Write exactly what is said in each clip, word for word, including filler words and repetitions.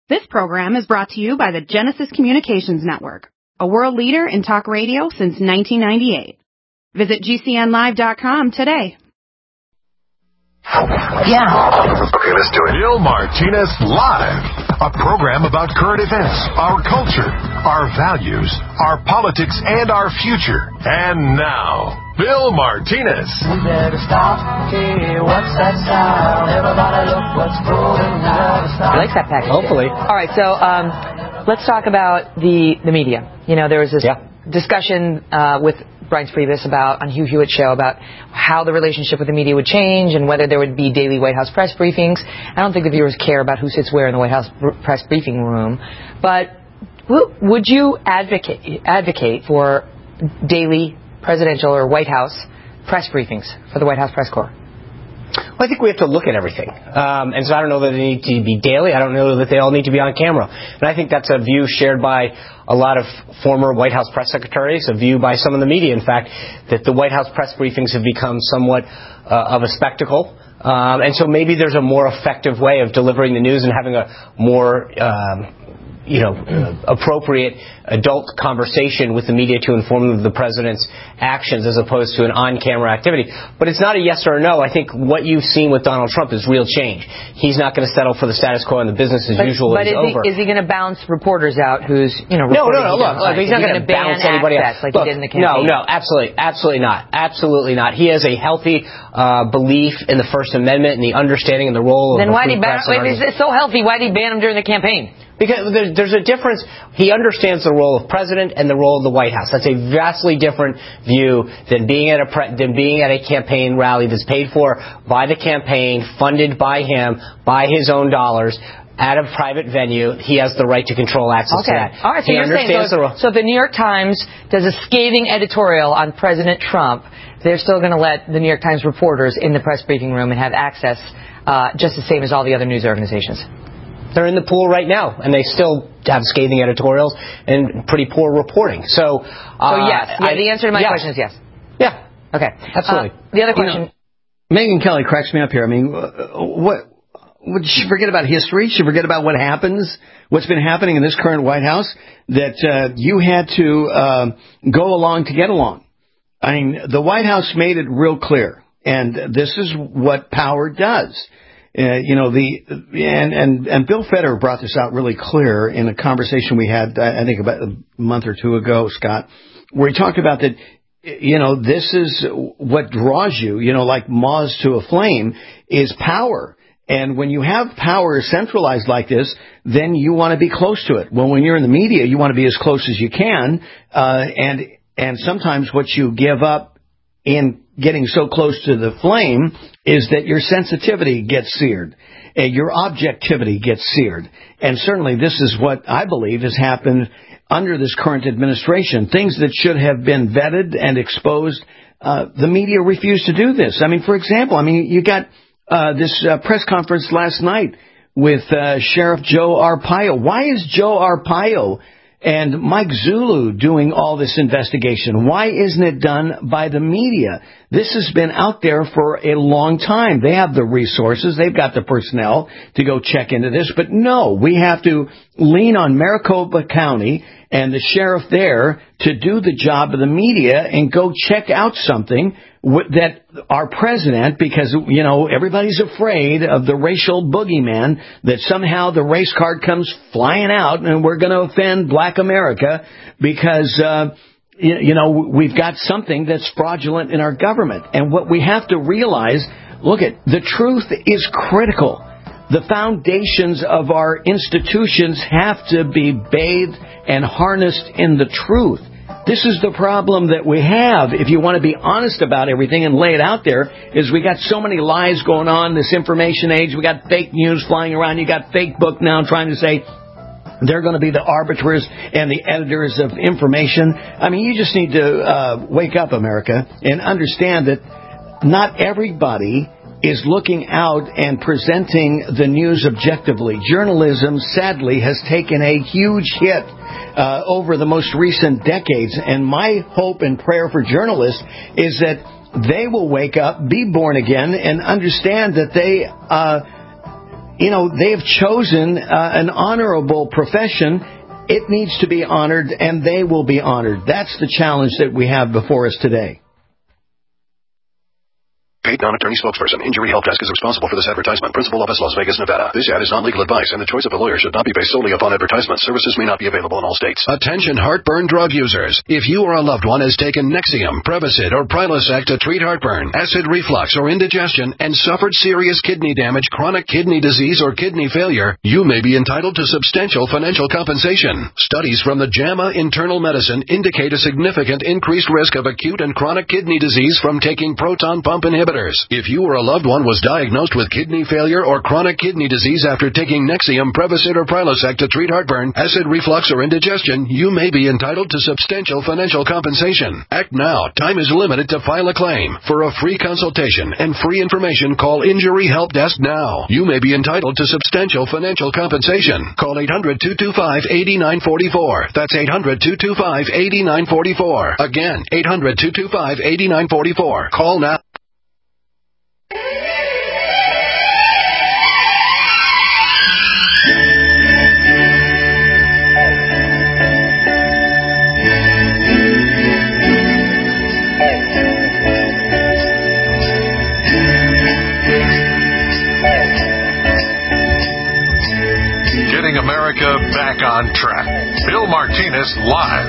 This program is brought to you by the Genesis Communications Network, a world leader in talk radio since nineteen ninety-eight. Visit G C N live dot com today. Yeah. Okay, let's do it. Bill Martinez Live, a program about current events, our culture, our values, our politics, and our future. And now, Bill Martinez. We better stop. Hey, what's that sound? Everybody look what's going on. He likes that package. Hopefully. All right, so um, let's talk about the, the media. You know, there was this yeah. discussion uh, with Brian Priebus about on Hugh Hewitt's show about how the relationship with the media would change and whether there would be daily White House press briefings. I don't think the viewers care about who sits where in the White House press briefing room, but w- would you advocate advocate for daily presidential or White House press briefings for the White House press corps? Well, I think we have to look at everything. Um, and so I don't know that they need to be daily. I don't know that they all need to be on camera. And I think that's a view shared by a lot of former White House press secretaries, a view by some of the media, in fact, that the White House press briefings have become somewhat uh, of a spectacle. Um, and so maybe there's a more effective way of delivering the news and having a more um, you know, uh, appropriate adult conversation with the media to inform them of the president's actions as opposed to an on-camera activity. But it's not a yes or a no. I think what you've seen with Donald Trump is real change. He's not going to settle for the status quo and the business as but, usual but is, is over. He, is he going to bounce reporters out who's, you know, no, no, no, he look, look, he's not going to bounce anybody out. Like look, he did in the campaign? No, no, absolutely, absolutely not. Absolutely not. He has a healthy uh, belief in the First Amendment and the understanding and the role of then the why free did he ban press. him? If it's so healthy, why did he ban him during the campaign? Because there's a difference. He understands the role of president and the role of the White House. That's a vastly different view than being at a pre- than being at a campaign rally that's paid for by the campaign, funded by him, by his own dollars, at a private venue. He has the right to control access okay. to that. All right. So he you're saying so, so if the New York Times does a scathing editorial on President Trump, they're still going to let the New York Times reporters in the press briefing room and have access uh, just the same as all the other news organizations. They're in the pool right now, and they still have scathing editorials and pretty poor reporting. So, uh, so yes, yeah, I, the answer to my yes. question is yes. Yeah. Okay. Absolutely. Uh, the other question. You know, Megyn Kelly cracks me up here. I mean, what would she forget about history? She forget about what happens, what's been happening in this current White House, that uh, you had to uh, go along to get along. I mean, the White House made it real clear, and this is what power does. Uh, you know, the and, and and Bill Federer brought this out really clear in a conversation we had, I think, about a month or two ago, Scott, where he talked about that, you know, this is what draws you, you know, like moths to a flame, is power. And when you have power centralized like this, then you want to be close to it. Well, when you're in the media, you want to be as close as you can. Uh, and and sometimes what you give up in getting so close to the flame is that your sensitivity gets seared, and your objectivity gets seared. And certainly this is what I believe has happened under this current administration. Things that should have been vetted and exposed, uh, the media refused to do this. I mean, for example, I mean, you got uh, this uh, press conference last night with uh, Sheriff Joe Arpaio. Why is Joe Arpaio and Mike Zulu doing all this investigation? Why isn't it done by the media? This has been out there for a long time. They have the resources. They've got the personnel to go check into this. But no, we have to lean on Maricopa County and the sheriff there to do the job of the media and go check out something that our president, because, you know, everybody's afraid of the racial boogeyman, that somehow the race card comes flying out and we're going to offend black America because, uh, you know, we've got something that's fraudulent in our government. And what we have to realize, look at, the truth is critical. The foundations of our institutions have to be bathed and harnessed in the truth. This is the problem that we have, if you want to be honest about everything and lay it out there, is we got so many lies going on, this information age. We got fake news flying around. You got fake book now trying to say they're going to be the arbiters and the editors of information. I mean, you just need to uh, wake up, America, and understand that not everybody is looking out and presenting the news objectively. Journalism, sadly, has taken a huge hit uh, over the most recent decades. And my hope and prayer for journalists is that they will wake up, be born again, and understand that they uh, you know, they have chosen uh, an honorable profession. It needs to be honored, and they will be honored. That's the challenge that we have before us today. Paid non-attorney spokesperson. Injury Help Desk is responsible for this advertisement. Principal office, Las Vegas, Nevada. This ad is not legal advice, and the choice of a lawyer should not be based solely upon advertisement. Services may not be available in all states. Attention heartburn drug users. If you or a loved one has taken Nexium, Prevacid, or Prilosec to treat heartburn, acid reflux, or indigestion, and suffered serious kidney damage, chronic kidney disease, or kidney failure, you may be entitled to substantial financial compensation. Studies from the JAMA Internal Medicine indicate a significant increased risk of acute and chronic kidney disease from taking proton pump inhibitors. If you or a loved one was diagnosed with kidney failure or chronic kidney disease after taking Nexium, Prevacid, or Prilosec to treat heartburn, acid reflux, or indigestion, you may be entitled to substantial financial compensation. Act now. Time is limited to file a claim. For a free consultation and free information, call Injury Help Desk now. You may be entitled to substantial financial compensation. Call eight hundred, two two five, eight nine four four. That's eight hundred, two two five, eight nine four four. Again, eight hundred, two two five, eight nine four four. Call now. Getting America back on track. Bill Martinez live.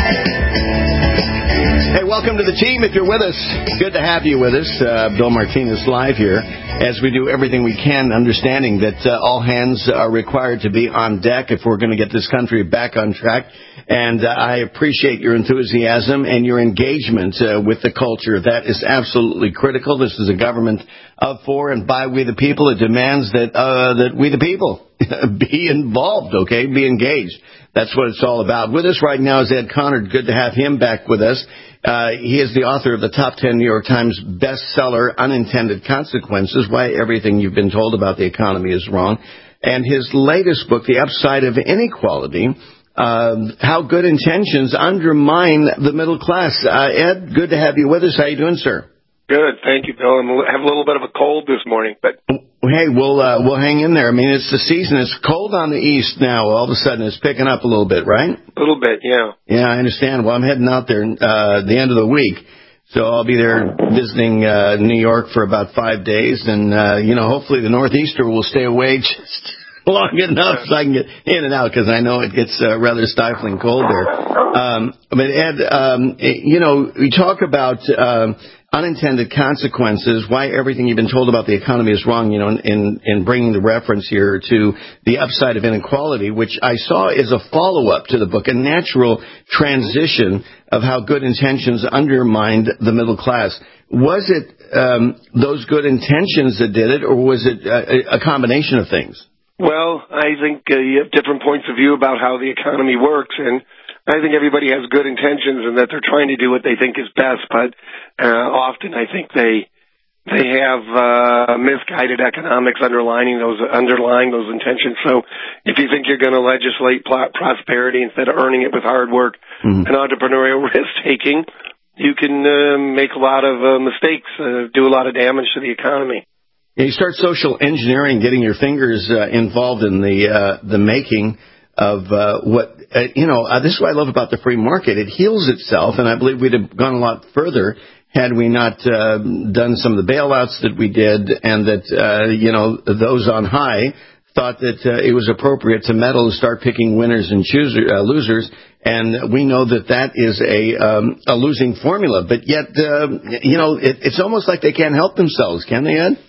Hey, welcome to the team. If you're with us, good to have you with us. Uh, Bill Martinez live here as we do everything we can, understanding that uh, all hands are required to be on deck if we're going to get this country back on track. And uh, I appreciate your enthusiasm and your engagement uh, with the culture. That is absolutely critical. This is a government of, for, and by we the people. It demands that uh, that we the people be involved, okay, be engaged. That's what it's all about. With us right now is Ed Conard. Good to have him back with us. Uh, he is the author of the top ten New York Times bestseller, Unintended Consequences, Why Everything You've Been Told About the Economy is Wrong. And his latest book, The Upside of Inequality, uh, How Good Intentions Undermine the Middle Class. Uh, Ed, good to have you with us. How you doing, sir? Good, thank you, Bill. I have a little bit of a cold this morning, but hey, we'll uh, we'll hang in there. I mean, it's the season. It's cold on the east now. All of a sudden, it's picking up a little bit, right? A little bit, yeah. Yeah, I understand. Well, I'm heading out there uh, the end of the week, so I'll be there visiting uh, New York for about five days, and uh, you know, hopefully the northeaster will stay away just long enough so I can get in and out, because I know it gets uh, rather stifling cold there. Um, but Ed, um, you know, we talk about um, unintended consequences, why everything you've been told about the economy is wrong, you know, in, in bringing the reference here to the upside of inequality, which I saw is a follow-up to the book, a natural transition of how good intentions undermined the middle class. Was it um, those good intentions that did it, or was it a, a combination of things? Well, I think uh, you have different points of view about how the economy works, and I think everybody has good intentions and that they're trying to do what they think is best, but uh, often I think they they have uh, misguided economics underlining those underlying those intentions. So if you think you're going to legislate pl- prosperity instead of earning it with hard work mm-hmm. and entrepreneurial risk-taking, you can uh, make a lot of uh, mistakes, uh, do a lot of damage to the economy. You start social engineering, getting your fingers uh, involved in the uh, the making of uh, what, uh, you know, uh, this is what I love about the free market. It heals itself, and I believe we'd have gone a lot further had we not uh, done some of the bailouts that we did, and that, uh, you know, those on high thought that uh, it was appropriate to meddle and start picking winners and chooser, uh, losers, and we know that that is a um, a losing formula. But yet, uh, you know, it, it's almost like they can't help themselves, can they, Ed?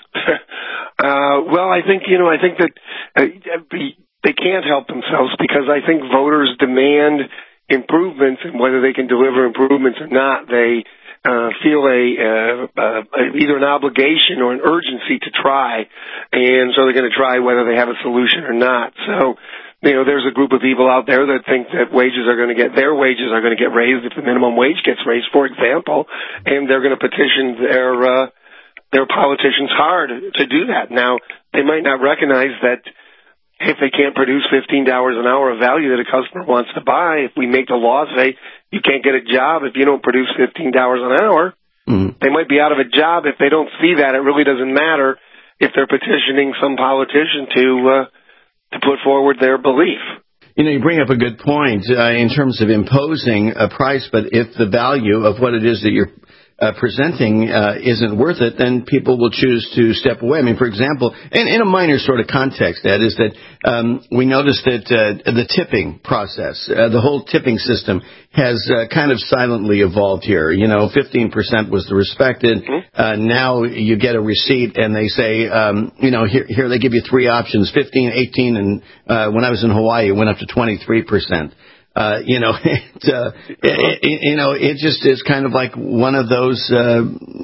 Uh, well, I think, you know, I think that uh, they can't help themselves because I think voters demand improvements, and whether they can deliver improvements or not, they uh, feel a uh, uh, either an obligation or an urgency to try, and so they're going to try whether they have a solution or not. So, you know, there's a group of people out there that think that wages are going to get, their wages are going to get raised if the minimum wage gets raised, for example, and they're going to petition their uh their politicians hard to do that. Now, they might not recognize that if they can't produce fifteen dollars an hour of value that a customer wants to buy, if we make the law say you can't get a job if you don't produce fifteen dollars an hour, mm-hmm. they might be out of a job. If they don't see that, it really doesn't matter if they're petitioning some politician to uh, to put forward their belief. You know, you bring up a good point uh, in terms of imposing a price, but if the value of what it is that you're uh, presenting uh, isn't worth it, then people will choose to step away. I mean, for example, in, in a minor sort of context, that is that um, we noticed that uh, the tipping process, uh, the whole tipping system has uh, kind of silently evolved here. You know, fifteen percent was the respected. Uh, now you get a receipt and they say, um, you know, here, here they give you three options, fifteen, eighteen, and uh, when I was in Hawaii, it went up to twenty-three percent. Uh, you know, it, uh, it, it, you know, it just is kind of like one of those uh,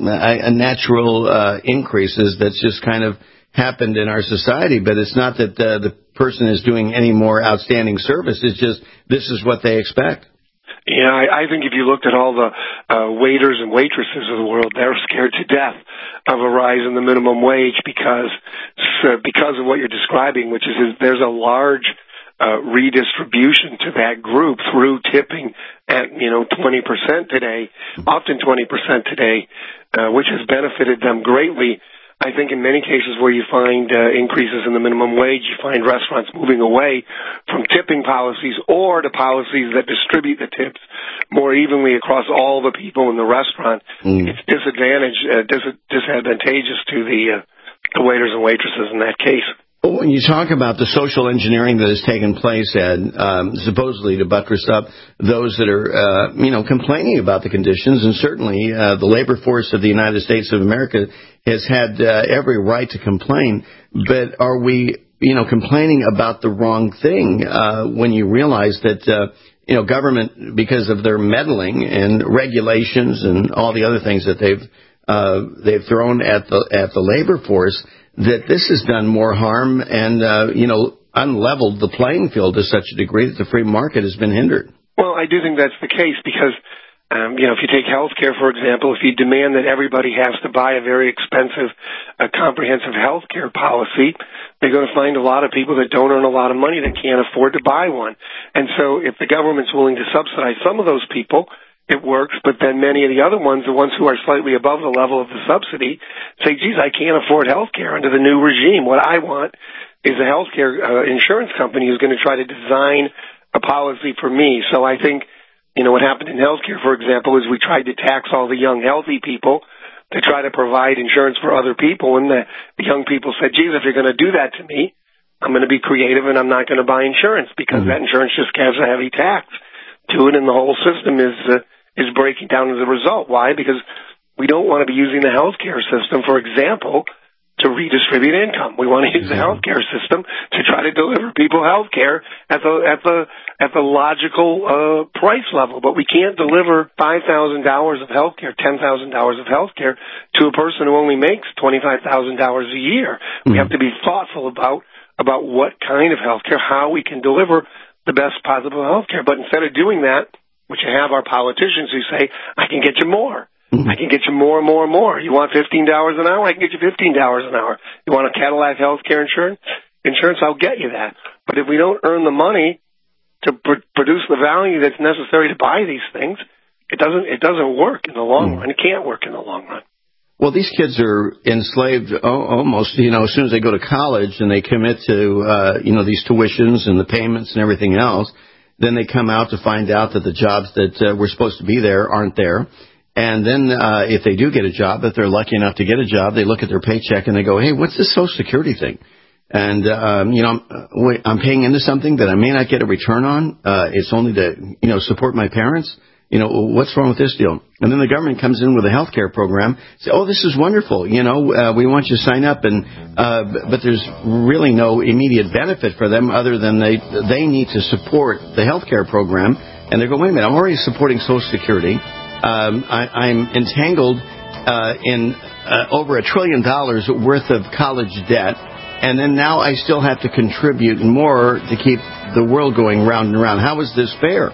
a natural uh, increases that's just kind of happened in our society. But it's not that uh, the person is doing any more outstanding service. It's just this is what they expect. Yeah, I, I think if you looked at all the uh, waiters and waitresses of the world, they're scared to death of a rise in the minimum wage because uh, because of what you're describing, which is, is there's a large Uh, redistribution to that group through tipping at, you know, twenty percent today, often twenty percent today, uh, which has benefited them greatly. I think in many cases where you find uh, increases in the minimum wage, you find restaurants moving away from tipping policies or to policies that distribute the tips more evenly across all the people in the restaurant. Mm. It's disadvantage, uh, dis- disadvantageous to the, uh, the waiters and waitresses in that case. When you talk about the social engineering that has taken place, Ed, um, supposedly to buttress up those that are, uh, you know, complaining about the conditions, and certainly uh, the labor force of the United States of America has had uh, every right to complain, but are we, you know, complaining about the wrong thing uh, when you realize that, uh, you know, government, because of their meddling and regulations and all the other things that they've uh, they've thrown at the at the labor force, that this has done more harm and, uh, you know, unleveled the playing field to such a degree that the free market has been hindered. Well, I do think that's the case because, um, you know, if you take health care, for example, if you demand that everybody has to buy a very expensive, uh, comprehensive health care policy, they're going to find a lot of people that don't earn a lot of money that can't afford to buy one. And so if the government's willing to subsidize some of those people, it works, but then many of the other ones, the ones who are slightly above the level of the subsidy, say, geez, I can't afford health care under the new regime. What I want is a health care uh, insurance company who's going to try to design a policy for me. So I think, you know, what happened in health care, for example, is we tried to tax all the young, healthy people to try to provide insurance for other people. And the, the young people said, geez, if you're going to do that to me, I'm going to be creative and I'm not going to buy insurance because mm-hmm. that insurance just has a heavy tax to it, and the whole system is uh, is breaking down as a result. Why? Because we don't want to be using the healthcare system, for example, to redistribute income. We want to use the healthcare system to try to deliver people healthcare at the at the at the logical uh, price level. But we can't deliver five thousand dollars of healthcare, ten thousand dollars of healthcare to a person who only makes twenty-five thousand dollars a year. Mm-hmm. We have to be thoughtful about about what kind of healthcare, how we can deliver the best possible healthcare. But instead of doing that, which you have our politicians who say, I can get you more. Mm-hmm. I can get you more and more and more. You want fifteen dollars an hour? I can get you fifteen dollars an hour. You want a Cadillac health care insurance? Insurance, I'll get you that. But if we don't earn the money to pr- produce the value that's necessary to buy these things, it doesn't it doesn't work in the long mm-hmm. run. It can't work in the long run. Well, these kids are enslaved almost, you know, as soon as they go to college and they commit to, uh, you know, these tuitions and the payments and everything else. Then they come out to find out that the jobs that uh, were supposed to be there aren't there. And then uh, if they do get a job, if they're lucky enough to get a job, they look at their paycheck and they go, hey, what's this Social Security thing? And, um, you know, I'm, I'm paying into something that I may not get a return on. Uh, it's only to, you know, support my parents. You know, what's wrong with this deal? And then the government comes in with a health care program, say, oh, this is wonderful. You know, uh, we want you to sign up. And uh, but there's really no immediate benefit for them other than they they need to support the health care program. And they go, wait a minute, I'm already supporting Social Security. Um, I, I'm entangled uh, in uh, over a trillion dollars worth of college debt. And then now I still have to contribute more to keep the world going round and round. How is this fair?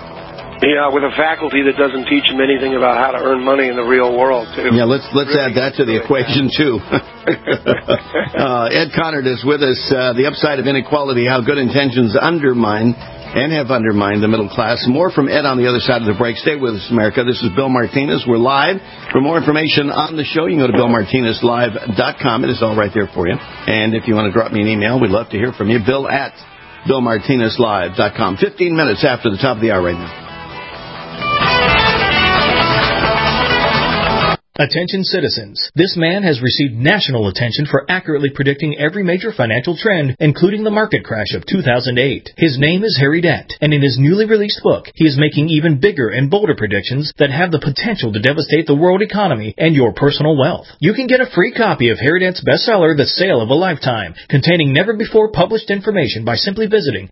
Yeah, with a faculty that doesn't teach them anything about how to earn money in the real world, too. Yeah, let's let's really add that to the equation, too. uh, Ed Conard is with us. Uh, the upside of inequality, how good intentions undermine and have undermined the middle class. More from Ed on the other side of the break. Stay with us, America. This is Bill Martinez. We're live. For more information on the show, you can go to bill martinez live dot com. It is all right there for you. And if you want to drop me an email, we'd love to hear from you. Bill at bill martinez live dot com. Fifteen minutes after the top of the hour right now. Attention citizens. This man has received national attention for accurately predicting every major financial trend, including the market crash of two thousand eight. His name is Harry Dent, and in his newly released book, he is making even bigger and bolder predictions that have the potential to devastate the world economy and your personal wealth. You can get a free copy of Harry Dent's bestseller, The Sale of a Lifetime, containing never-before-published information by simply visiting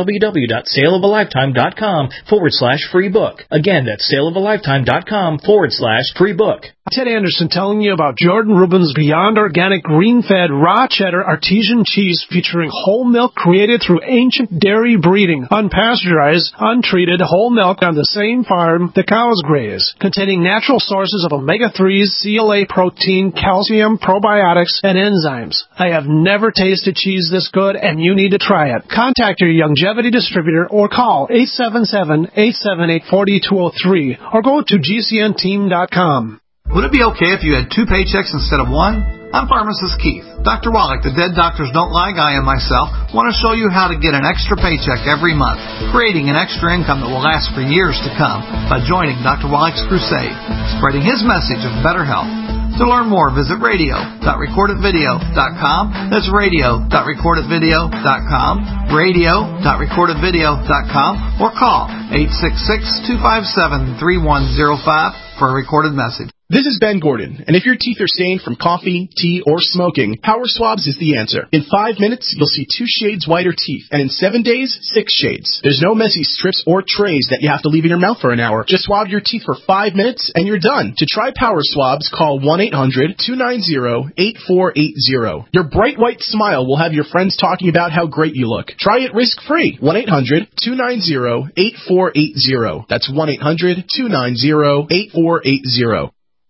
www.saleofalifetime.com forward slash free book. Again, that's saleofalifetime.com forward slash free book. Ted Anderson telling you about Jordan Rubin's Beyond Organic Green-Fed Raw Cheddar Artesian Cheese featuring whole milk created through ancient dairy breeding, unpasteurized, untreated whole milk on the same farm the cows graze, containing natural sources of omega threes, C L A protein, calcium, probiotics, and enzymes. I have never tasted cheese this good, and you need to try it. Contact your Longevity distributor or call eight seven seven, eight seven eight, four two zero three or go to G C N team dot com. Would it be okay if you had two paychecks instead of one? I'm pharmacist Keith. Doctor Wallach, the Dead Doctors Don't Lie guy, and myself want to show you how to get an extra paycheck every month, creating an extra income that will last for years to come by joining Doctor Wallach's crusade, spreading his message of better health. To learn more, visit radio dot record it video dot com. That's radio dot record it video dot com, radio dot record it video dot com, or call eight six six, two five seven, three one zero five for a recorded message. This is Ben Gordon, and if your teeth are stained from coffee, tea, or smoking, Power Swabs is the answer. In five minutes, you'll see two shades whiter teeth, and in seven days, six shades. There's no messy strips or trays that you have to leave in your mouth for an hour. Just swab your teeth for five minutes, and you're done. To try Power Swabs, call one eight hundred, two nine zero, eight four eight zero. Your bright white smile will have your friends talking about how great you look. Try it risk-free. one eight hundred, two nine zero, eight four eight zero. That's one eight hundred, two nine zero, eight four eight zero.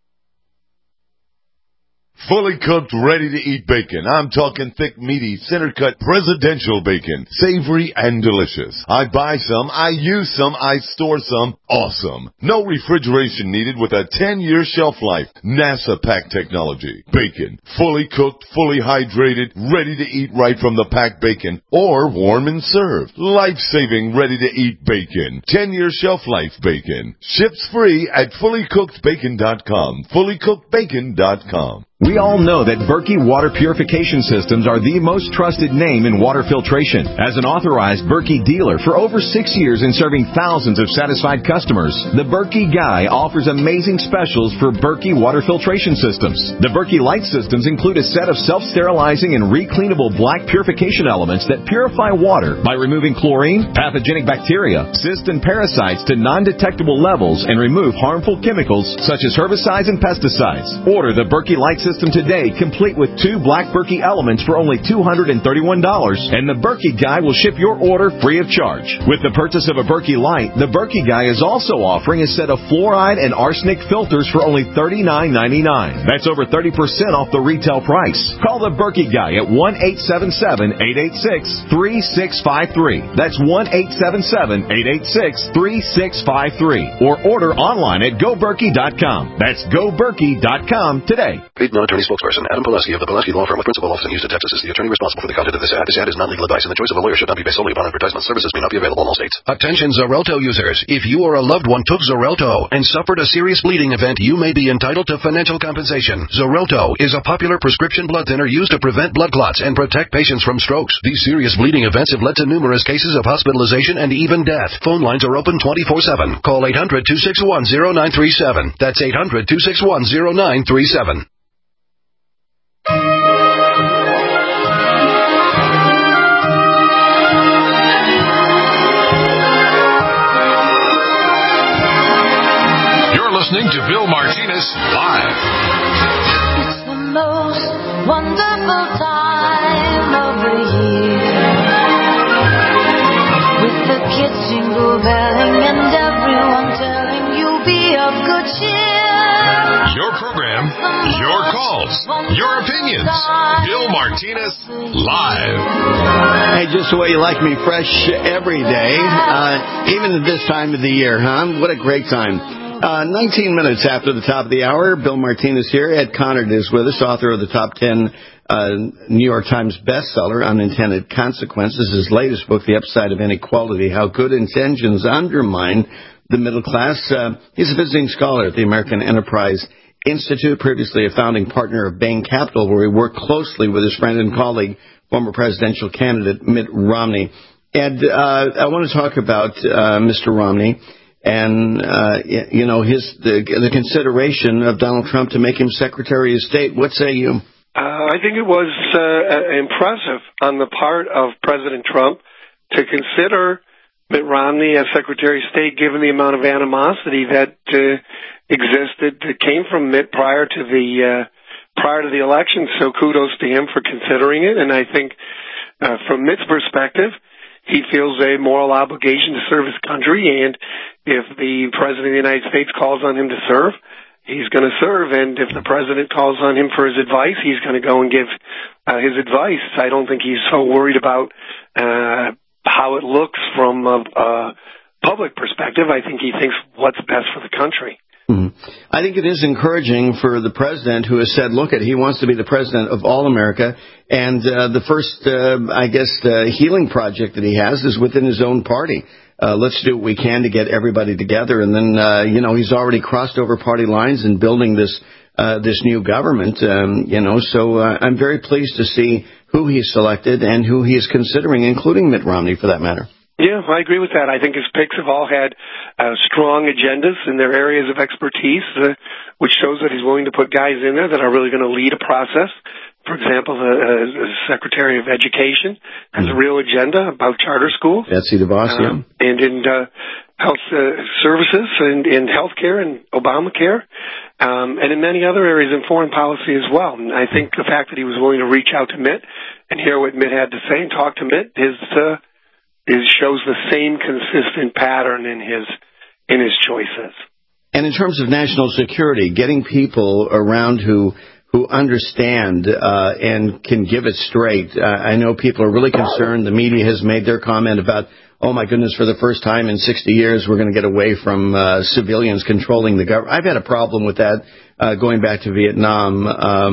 Fully cooked, ready-to-eat bacon. I'm talking thick, meaty, center-cut, presidential bacon. Savory and delicious. I buy some, I use some, I store some. Awesome. No refrigeration needed with a ten-year shelf life. NASA pack technology. Bacon. Fully cooked, fully hydrated, ready to eat right from the packed bacon. Or warm and served. Life-saving, ready-to-eat bacon. ten-year shelf life bacon. Ships free at fully cooked bacon dot com. fully cooked bacon dot com. We all know that Berkey Water Purification Systems are the most trusted name in water filtration. As an authorized Berkey dealer for over six years and serving thousands of satisfied customers, the Berkey Guy offers amazing specials for Berkey Water Filtration Systems. The Berkey Light Systems include a set of self-sterilizing and recleanable black purification elements that purify water by removing chlorine, pathogenic bacteria, cysts, and parasites to non-detectable levels and remove harmful chemicals such as herbicides and pesticides. Order the Berkey Light System today, complete with two black Berkey elements for only two hundred thirty-one dollars, and the Berkey Guy will ship your order free of charge. With the purchase of a Berkey Light, the Berkey Guy is also offering a set of fluoride and arsenic filters for only thirty-nine ninety-nine. That's over thirty percent off the retail price. Call the Berkey Guy at one eight seven seven, eight eight six, three six five three. That's one eight seven seven, eight eight six, three six five three. Or order online at go berkey dot com. That's go berkey dot com today. Non-attorney spokesperson Adam Pulaski of the Pulaski Law Firm with principal office in Houston, Texas is the attorney responsible for the content of this ad. This ad is not legal advice, and the choice of a lawyer should not be based solely upon advertisement. Services may not be available in all states. Attention Xarelto users. If you or a loved one took Xarelto and suffered a serious bleeding event, you may be entitled to financial compensation. Xarelto is a popular prescription blood thinner used to prevent blood clots and protect patients from strokes. These serious bleeding events have led to numerous cases of hospitalization and even death. Phone lines are open twenty-four seven. Call eight hundred, two six one, zero nine three seven. That's eight hundred, two six one, zero nine three seven. You're listening to Bill Martinez Live. It's the most wonderful time of the year, with the kids jingle belling and everyone telling you be of good cheer. Your program Your calls, your opinions. Bill Martinez Live. Hey, just the way you like me, fresh every day, uh, even at this time of the year, huh? What a great time. Uh, nineteen minutes after the top of the hour, Bill Martinez here. Ed Conard is with us, author of the top ten uh, New York Times bestseller, Unintended Consequences. His latest book, The Upside of Inequality, How Good Intentions Undermine the Middle Class. Uh, he's a visiting scholar at the American Enterprise Institute, previously a founding partner of Bain Capital, where he worked closely with his friend and colleague, former presidential candidate Mitt Romney. And uh, I want to talk about uh, Mister Romney and, uh, you know, his the, the consideration of Donald Trump to make him Secretary of State. What say you? Uh, I think it was uh, impressive on the part of President Trump to consider Mitt Romney as Secretary of State, given the amount of animosity that uh, existed that came from Mitt prior to the uh, prior to the election. So kudos to him for considering it. And I think uh, from Mitt's perspective, he feels a moral obligation to serve his country. And if the President of the United States calls on him to serve, he's going to serve. And if the President calls on him for his advice, he's going to go and give uh, his advice. I don't think he's so worried about uh, how it looks from a, a public perspective. I think he thinks what's best for the country. Mm-hmm. I think it is encouraging for the president who has said, look, at he wants to be the president of all America. And uh, the first, uh, I guess, uh, healing project that he has is within his own party. Uh, let's do what we can to get everybody together. And then, uh, you know, he's already crossed over party lines in building this uh, this new government, um, you know. So uh, I'm very pleased to see who he's selected and who he is considering, including Mitt Romney, for that matter. Yeah, I agree with that. I think his picks have all had uh, strong agendas in their areas of expertise, uh, which shows that he's willing to put guys in there that are really going to lead a process. For example, the uh, Secretary of Education has mm. a real agenda about charter schools. Betsy DeVos, uh, yeah. And in uh, health uh, services and in healthcare and Obamacare, um, and in many other areas in foreign policy as well. And I think the fact that he was willing to reach out to Mitt and hear what Mitt had to say and talk to Mitt is uh, It shows the same consistent pattern in his in his choices. And in terms of national security, getting people around who who understand uh, and can give it straight. Uh, I know people are really concerned. The media has made their comment about, oh, my goodness, for the first time in sixty years, we're going to get away from uh, civilians controlling the government. I've had a problem with that uh, going back to Vietnam.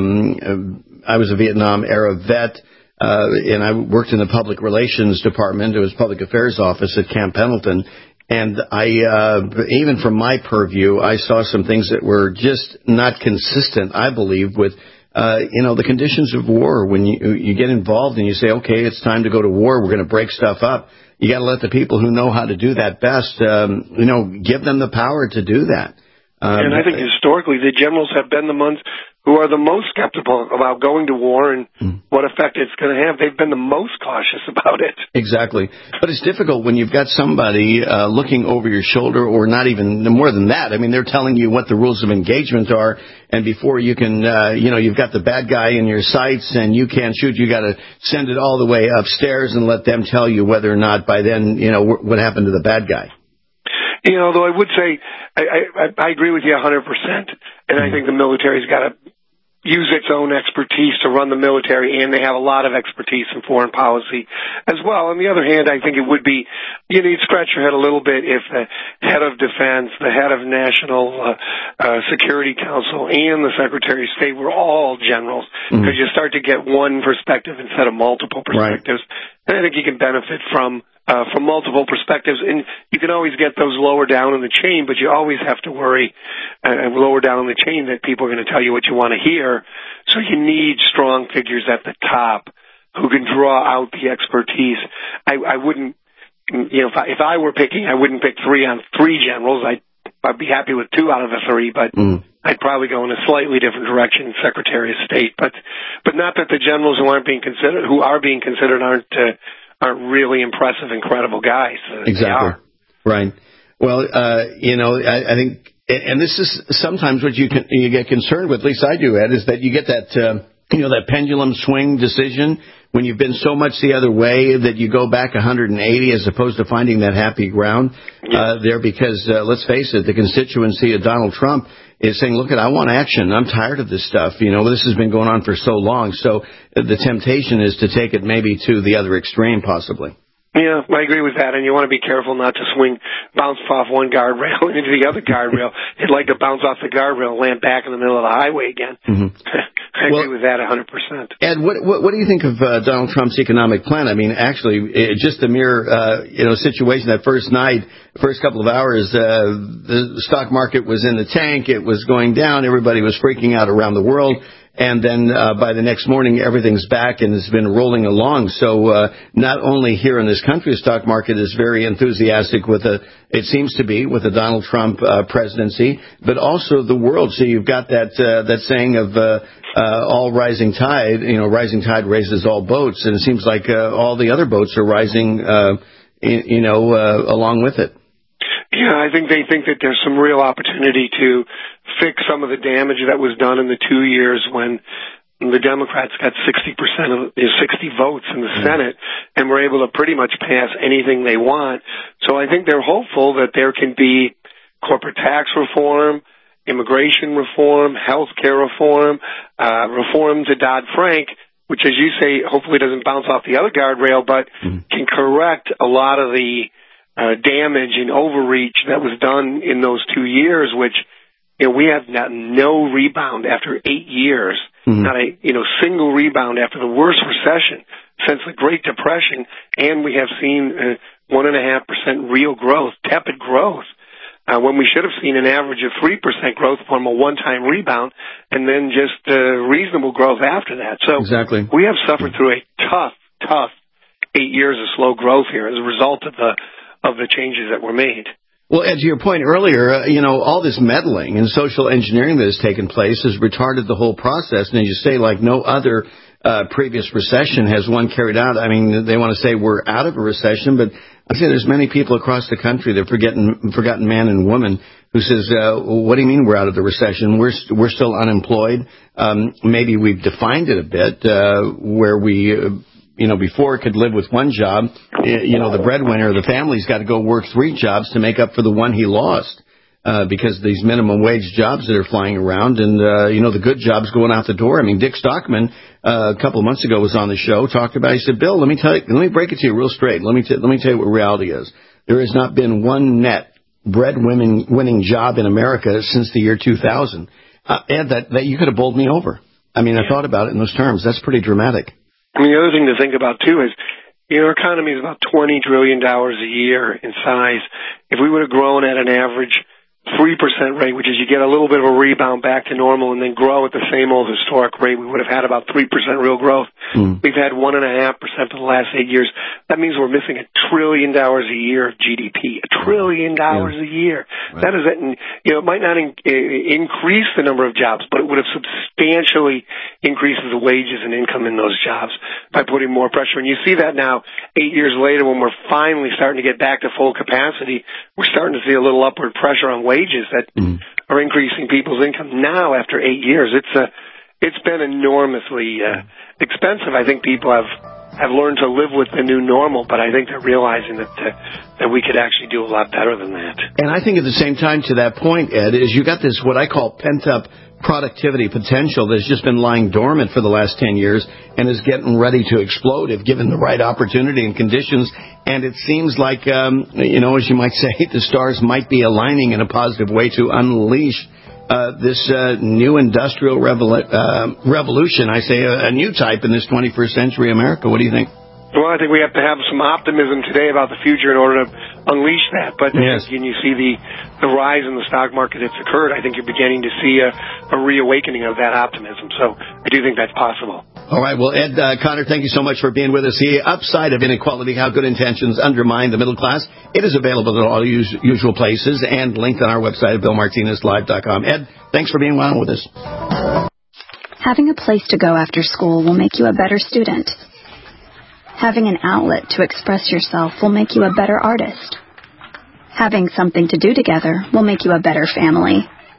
Um, I was a Vietnam-era vet. Uh, and I worked in the public relations department. It was public affairs office at Camp Pendleton. And I, uh, even from my purview, I saw some things that were just not consistent, I believe, with, uh, you know, the conditions of war. When you, you get involved and you say, okay, it's time to go to war, we're going to break stuff up. You got to let the people who know how to do that best, um, you know, give them the power to do that. Um, and I think historically the generals have been the ones who are the most skeptical about going to war and mm. what effect it's going to have. They've been the most cautious about it. Exactly. But it's difficult when you've got somebody uh, looking over your shoulder, or not even more than that. I mean, they're telling you what the rules of engagement are, and before you can, uh, you know, you've got the bad guy in your sights and you can't shoot. You got to send it all the way upstairs and let them tell you whether or not by then, you know, what happened to the bad guy. You know, though I would say I, I, I agree with you one hundred percent, and I think the military's got to use its own expertise to run the military, and they have a lot of expertise in foreign policy as well. On the other hand, I think it would be, you know, you'd scratch your head a little bit if the head of defense, the head of National uh, uh, Security Council, and the Secretary of State were all generals, because mm-hmm. you start to get one perspective instead of multiple perspectives. Right. And I think you can benefit from Uh, from multiple perspectives, and you can always get those lower down in the chain, but you always have to worry uh, lower down in the chain that people are going to tell you what you want to hear. So you need strong figures at the top who can draw out the expertise. I, I wouldn't, you know, if I, if I were picking, I wouldn't pick three on three generals. I'd, I'd be happy with two out of the three, but mm. I'd probably go in a slightly different direction, Secretary of State. But, but not that the generals who aren't being considered, who are being considered, aren't. Uh, aren't really impressive, incredible guys. Uh, exactly. Right. Well, uh, you know, I, I think, and this is sometimes what you can, you get concerned with, at least I do, Ed, is that you get that, uh, you know, that pendulum swing decision when you've been so much the other way that you go back one hundred eighty as opposed to finding that happy ground uh, there, because uh, let's face it, the constituency of Donald Trump is saying, look, I want action. I'm tired of this stuff. You know, this has been going on for so long. So the temptation is to take it maybe to the other extreme, possibly. Yeah, I agree with that, and you want to be careful not to swing, bounce off one guardrail and into the other guardrail. You'd like to bounce off the guardrail and land back in the middle of the highway again. Mm-hmm. I well, agree with that one hundred percent. Ed, what, what, what do you think of uh, Donald Trump's economic plan? I mean, actually, it, just the mere uh, you know situation that first night, first couple of hours, uh, the stock market was in the tank. It was going down. Everybody was freaking out around the world. And then uh, by the next morning, everything's back and it's been rolling along. So uh, not only here in this country, the stock market is very enthusiastic with a, it seems to be, with the Donald Trump uh, presidency, but also the world. So you've got that uh, that saying of uh, uh, all rising tide, you know, rising tide raises all boats. And it seems like uh, all the other boats are rising, uh, you know, uh, along with it. Yeah, I think they think that there's some real opportunity to fix some of the damage that was done in the two years when the Democrats got sixty percent of you know, sixty votes in the mm-hmm. Senate and were able to pretty much pass anything they want. So I think they're hopeful that there can be corporate tax reform, immigration reform, health care reform, uh, reform to Dodd-Frank, which, as you say, hopefully doesn't bounce off the other guardrail, but mm-hmm. can correct a lot of the Uh, damage and overreach that was done in those two years, which, you know, we have not, no rebound after eight years, mm-hmm. not a, you know, single rebound after the worst recession since the Great Depression, and we have seen uh, one and a half percent real growth, tepid growth, uh, when we should have seen an average of three percent growth from a one-time rebound, and then just uh, reasonable growth after that. So exactly. we have suffered through a tough, tough eight years of slow growth here as a result of the of the changes that were made. Well, Ed, to your point earlier, uh, you know, all this meddling and social engineering that has taken place has retarded the whole process. And as you say, like no other uh, previous recession has one carried out. I mean, they want to say we're out of a recession, but I say there's many people across the country, the forgotten, forgotten man and woman, who says, uh, what do you mean we're out of the recession? We're we're still unemployed. Um, maybe we've defined it a bit, uh, where we... Uh, You know, before could live with one job, you know, the breadwinner of the family's got to go work three jobs to make up for the one he lost, uh, because these minimum wage jobs that are flying around and, uh, you know, the good jobs going out the door. I mean, Dick Stockman, uh, a couple of months ago was on the show, talked about, he said, Bill, let me tell you, let me break it to you real straight. Let me, t- let me tell you what reality is. There has not been one net breadwinning winning job in America since the year two thousand. Uh, Ed, that, that you could have bowled me over. I mean, I thought about it in those terms. That's pretty dramatic. I mean, the other thing to think about, too, is, you know, our economy is about twenty trillion dollars a year in size. If we would have grown at an average three percent rate, which is you get a little bit of a rebound back to normal and then grow at the same old historic rate, we would have had about three percent real growth. Mm. We've had one point five percent for the last eight years. That means we're missing a trillion dollars a year of G D P. A trillion dollars yeah. a year. Right. That is, you know, it might not in, increase the number of jobs, but it would have substantially increased the wages and income in those jobs by putting more pressure. And you see that now, eight years later, when we're finally starting to get back to full capacity, we're starting to see a little upward pressure on wages that mm. are increasing people's income now after eight years. It's a, it's been enormously uh, expensive. I think people have have learned to live with the new normal, but I think they're realizing that uh, that we could actually do a lot better than that. And I think at the same time, to that point, Ed, is you got this what I call pent-up productivity potential that's just been lying dormant for the last ten years and is getting ready to explode if given the right opportunity and conditions. And it seems like, um, you know, as you might say, the stars might be aligning in a positive way to unleash uh, this uh, new industrial revol- uh, revolution. I say a, a new type in this twenty-first century America. What do you think? Well, I think we have to have some optimism today about the future in order to unleash that. But yes. when you see the, the rise in the stock market that's occurred, I think you're beginning to see a, a reawakening of that optimism. So I do think that's possible. All right. Well, Ed uh, Connor, thank you so much for being with us. The upside of inequality, how good intentions undermine the middle class. It is available at all us- usual places and linked on our website at bill martinez live dot com. Ed, thanks for being on with us. Having a place to go after school will make you a better student. Having an outlet to express yourself will make you a better artist. Having something to do together will make you a better family.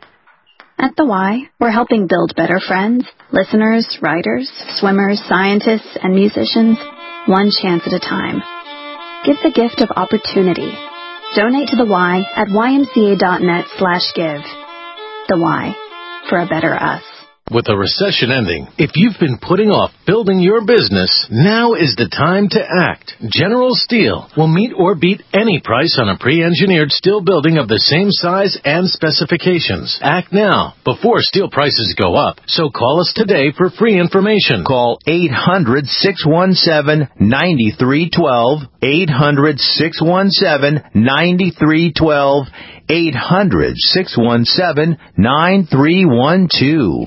At The Y, we're helping build better friends, listeners, writers, swimmers, scientists, and musicians, one chance at a time. Give the gift of opportunity. Donate to The Y at y m c a dot net slash give. The why, for a better us. With the recession ending, if you've been putting off building your business, now is the time to act. General Steel will meet or beat any price on a pre-engineered steel building of the same size and specifications. Act now, before steel prices go up. So call us today for free information. Call eight hundred, six one seven, nine three one two, eight hundred, six one seven, nine three one two, eight hundred, six one seven, nine three one two.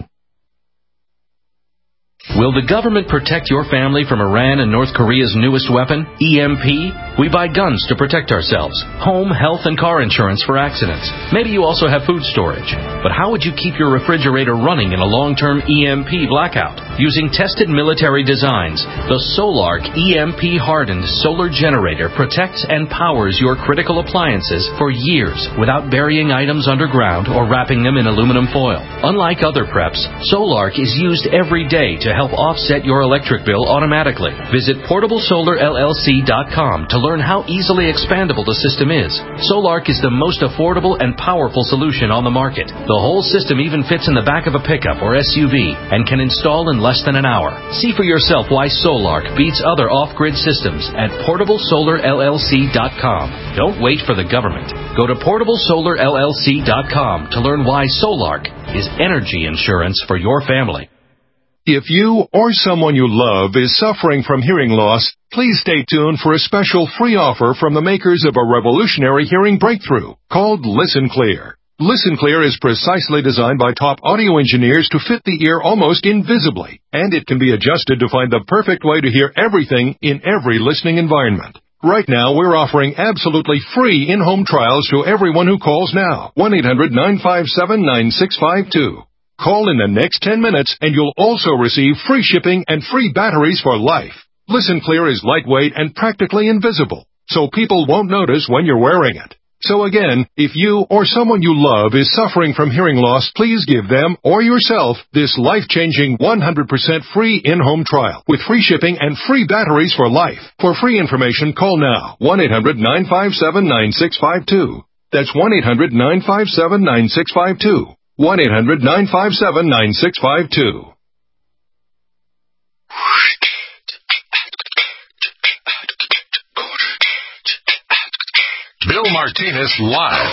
Will the government protect your family from Iran and North Korea's newest weapon, E M P? We buy guns to protect ourselves, home, health, and car insurance for accidents. Maybe you also have food storage. But how would you keep your refrigerator running in a long-term E M P blackout? Using tested military designs, the Solark E M P-hardened solar generator protects and powers your critical appliances for years without burying items underground or wrapping them in aluminum foil. Unlike other preps, Solark is used every day to help offset your electric bill automatically. Visit portable solar L L C dot com to learn how easily expandable the system is. Solark is the most affordable and powerful solution on the market. The whole system even fits in the back of a pickup or S U V and can install in less than an hour. See for yourself why Solark beats other off-grid systems at portable solar L L C dot com. Don't wait for the government. Go to portable solar L L C dot com to learn why Solark is energy insurance for your family. If you or someone you love is suffering from hearing loss, please stay tuned for a special free offer from the makers of a revolutionary hearing breakthrough called Listen Clear. Listen Clear is precisely designed by top audio engineers to fit the ear almost invisibly, and it can be adjusted to find the perfect way to hear everything in every listening environment. Right now, we're offering absolutely free in-home trials to everyone who calls now. one eight hundred, nine five seven, nine six five two. Call in the next ten minutes and you'll also receive free shipping and free batteries for life. Listen Clear is lightweight and practically invisible, so people won't notice when you're wearing it. So again, if you or someone you love is suffering from hearing loss, please give them or yourself this life-changing one hundred percent free in-home trial with free shipping and free batteries for life. For free information, call now. one eight hundred, nine five seven, nine six five two. That's one eight hundred, nine five seven, nine six five two. one eight hundred, nine five seven, nine six five two. Bill Martinez Live.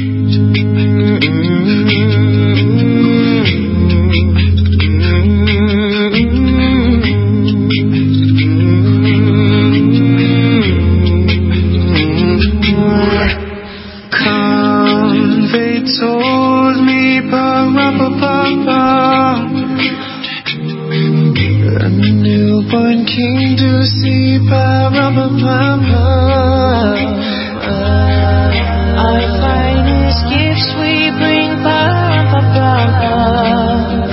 Come, they told me, ba-ra-ba-ba-ba, a newborn king to see, ba-ra-ba-ba-ba. Our finest gifts we bring, ba-ba-ba-ba,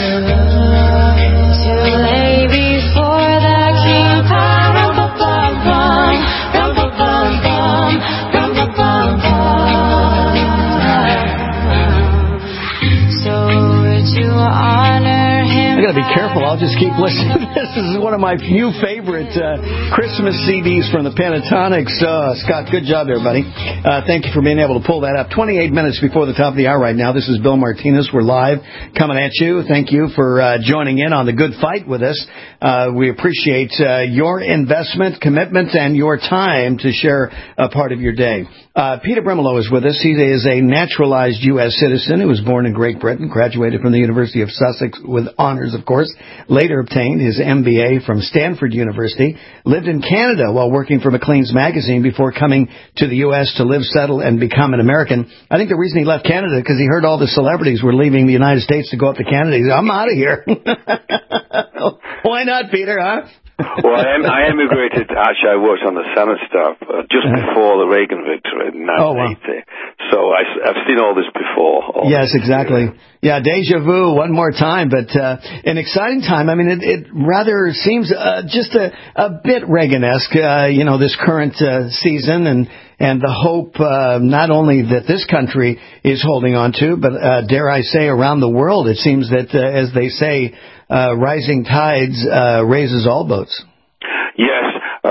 to lay before the king, ba-ba-ba-ba, ba-ba-ba-ba, ba-ba-ba-ba. So to honor him, I gotta be careful. I'll just keep listening. This is one of my few favorite uh, Christmas C Ds from the Pentatonics. Uh, Scott, good job there, buddy. Uh, thank you for being able to pull that up. twenty-eight minutes before the top of the hour right now. This is Bill Martinez. We're live coming at you. Thank you for uh, joining in on the good fight with us. Uh, we appreciate uh, your investment, commitment, and your time to share a part of your day. Uh, Peter Brimelow is with us. He is a naturalized U S citizen who was born in Great Britain, graduated from the University of Sussex with honors, of course, later obtained his M B A from Stanford University, lived in Canada while working for Maclean's Magazine before coming to the U S to live, settle, and become an American. I think the reason he left Canada because he heard all the celebrities were leaving the United States to go up to Canada. He said, I'm out of here. Why not, Peter, huh? Well, I, am, I emigrated, actually I worked on the Senate staff uh, just before the Reagan victory in nineteen eighty. Oh, wow. So I, I've seen all this before. All yes, this, exactly. Yeah, deja vu one more time, but uh, an exciting time. I mean, it, it rather seems uh, just a, a bit Reagan-esque, uh, you know, this current uh, season and and the hope uh, not only that this country is holding on to, but uh, dare I say around the world. It seems that, uh, as they say, uh, rising tides uh, raises all boats. Yes. Uh,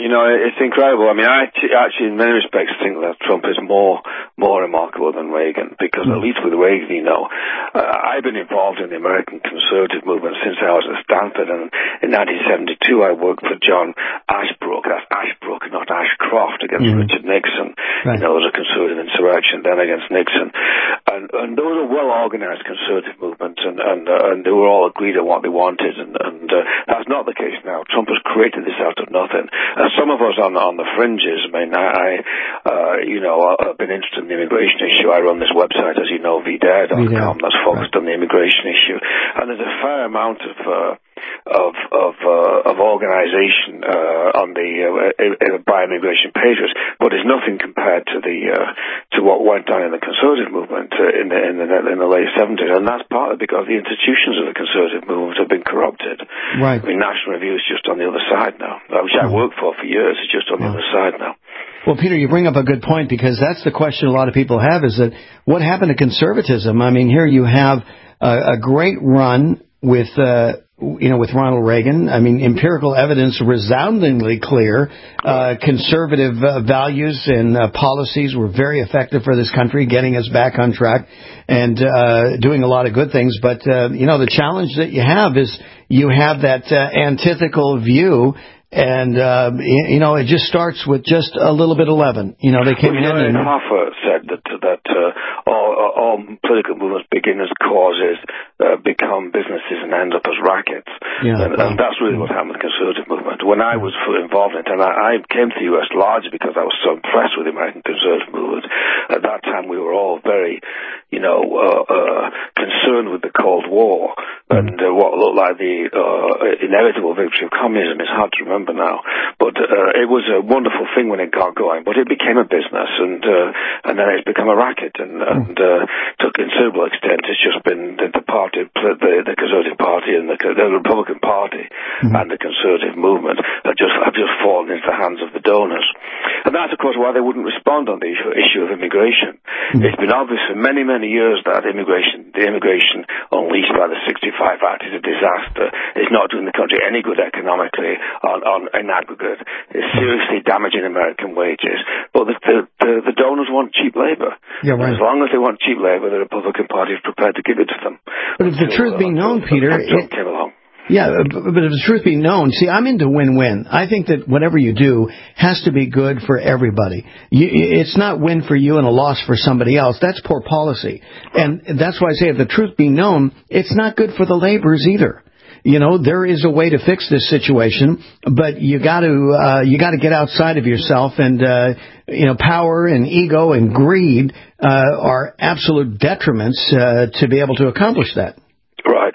you know, it's incredible. I mean, I actually, in many respects, think that Trump is more more remarkable than Reagan, because at least with Reagan, you know, uh, I've been involved in the American conservative movement since I was at Stanford, and in nineteen seventy-two I worked for John Ashbrook. That's Ashbrook, not Ashcroft, against mm-hmm. Richard Nixon. Right. You know, there was a conservative insurrection then against Nixon. And, and those are well-organized conservative movements, and, and, uh, and they were all agreed on what they wanted, and, and uh, that's not the case now. Trump has created this out of nothing. Uh, some of us on, on the fringes, I mean, I, uh, you know, I've been interested in the immigration issue. I run this website, as you know, v dare dot com, that's focused right. on the immigration issue. And there's a fair amount of uh, of of uh, of organisation uh, on the uh, by immigration pages, but it's nothing compared to the uh, to what went on in the conservative movement uh, in the in the in the late seventies, and that's partly because the institutions of the conservative movement have been corrupted. Right. I mean, National Review is just on the other side now, which I worked for for years. It's just on the other side now. Well, Peter, you bring up a good point, because that's the question a lot of people have, is that what happened to conservatism? I mean, here you have a, a great run with, uh, you know, with Ronald Reagan. I mean, empirical evidence resoundingly clear. Uh, conservative uh, values and uh, policies were very effective for this country, getting us back on track and uh, doing a lot of good things. But, uh, you know, the challenge that you have is you have that uh, antithetical view. And, uh, you know, it just starts with just a little bit of leaven. You know, they came well, in and... Hoffa said that, that uh, all, all political movements begin as causes, uh, become businesses, and end up as rackets. Yeah, and, and that's really what happened with the conservative movement. When I was involved in it, and I, I came to the U S largely because I was so impressed with the American conservative movement. At that time, we were all very, you know, uh, uh, concerned with the Cold War and uh, what looked like the uh, inevitable victory of communism. It's hard to remember now, but uh, it was a wonderful thing when it got going, but it became a business, and uh, and then it's become a racket, and, and uh, to a considerable extent it's just been the, the party, the, the Conservative Party and the, the Republican Party mm-hmm. and the Conservative movement have just, have just fallen into the hands of the donors. And that's, of course, why they wouldn't respond on the issue, issue of immigration. Mm-hmm. It's been obvious for many, many years that immigration, the immigration unleashed by the sixty-five Act is a disaster. It's not doing the country any good economically on on in aggregate. It's seriously damaging American wages. But the, the, the, the donors want cheap labour. Yeah, right. As long as they want cheap labour, the Republican Party is prepared to give it to them. But if the truth be known, Peter... It, came along. Yeah, but if the truth be known, see, I'm into win-win. I think that whatever you do has to be good for everybody. You, it's not win for you and a loss for somebody else. That's poor policy. And that's why I say, if the truth be known, it's not good for the laborers either. You know, there is a way to fix this situation, but you got to uh, you got to get outside of yourself, and uh, you know, power and ego and greed uh, are absolute detriments uh, to be able to accomplish that. Right,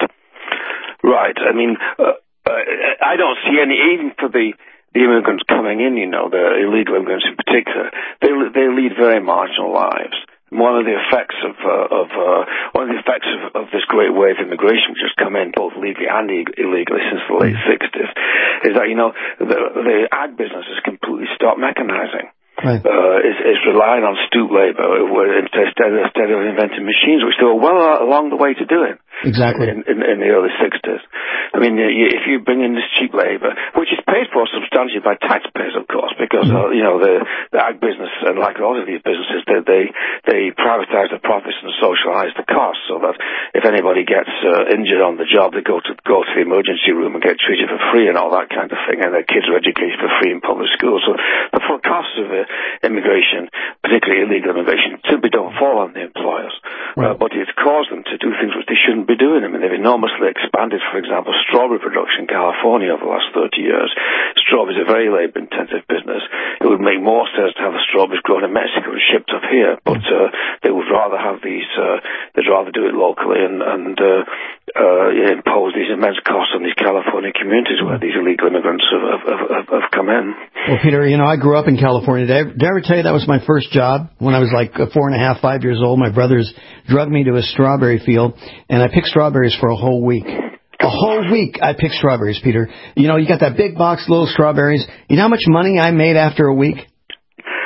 right. I mean, uh, I don't see any, even for the the immigrants coming in. You know, the illegal immigrants in particular, they they lead very marginal lives. One of the effects of uh, of uh, one of the effects of, of this great wave of immigration, which has come in both legally and illegally since the late sixties, is that, you know, the, the ag business has completely stopped mechanizing. Right. Uh, it's, it's relying on stoop labor instead of, instead of inventing machines, which they were well along the way to doing. Exactly. In, in, in the early sixties. I mean, you, if you bring in this cheap labor, which is paid for substantially by taxpayers, of course, because, mm-hmm. uh, you know, the, the ag business, and like a lot of these businesses, they, they, they privatize the profits and socialize the costs, so that if anybody gets uh, injured on the job, they go to, go to the emergency room and get treated for free and all that kind of thing, and their kids are educated for free in public schools. So the full costs of uh, immigration, particularly illegal immigration, simply don't fall on the employers. Right. Uh, but it's caused them to do things which they shouldn't be doing. I mean, they've enormously expanded, for example, strawberry production in California over the last thirty years. Strawberry is a very labor-intensive business. It would make more sense to have the strawberries grown in Mexico and shipped up here, but uh, they would rather have these, uh, they'd rather do it locally and, and uh, uh, impose these immense costs on these California communities where these illegal immigrants have, have, have, have come in. Well, Peter, you know, I grew up in California. Did I, did I ever tell you that was my first job? When I was like four and a half, five years old, my brothers drugged me to a strawberry field, and I picked strawberries for a whole week. A whole week I picked strawberries, Peter. You know, you got that big box, little strawberries. You know how much money I made after a week? Uh,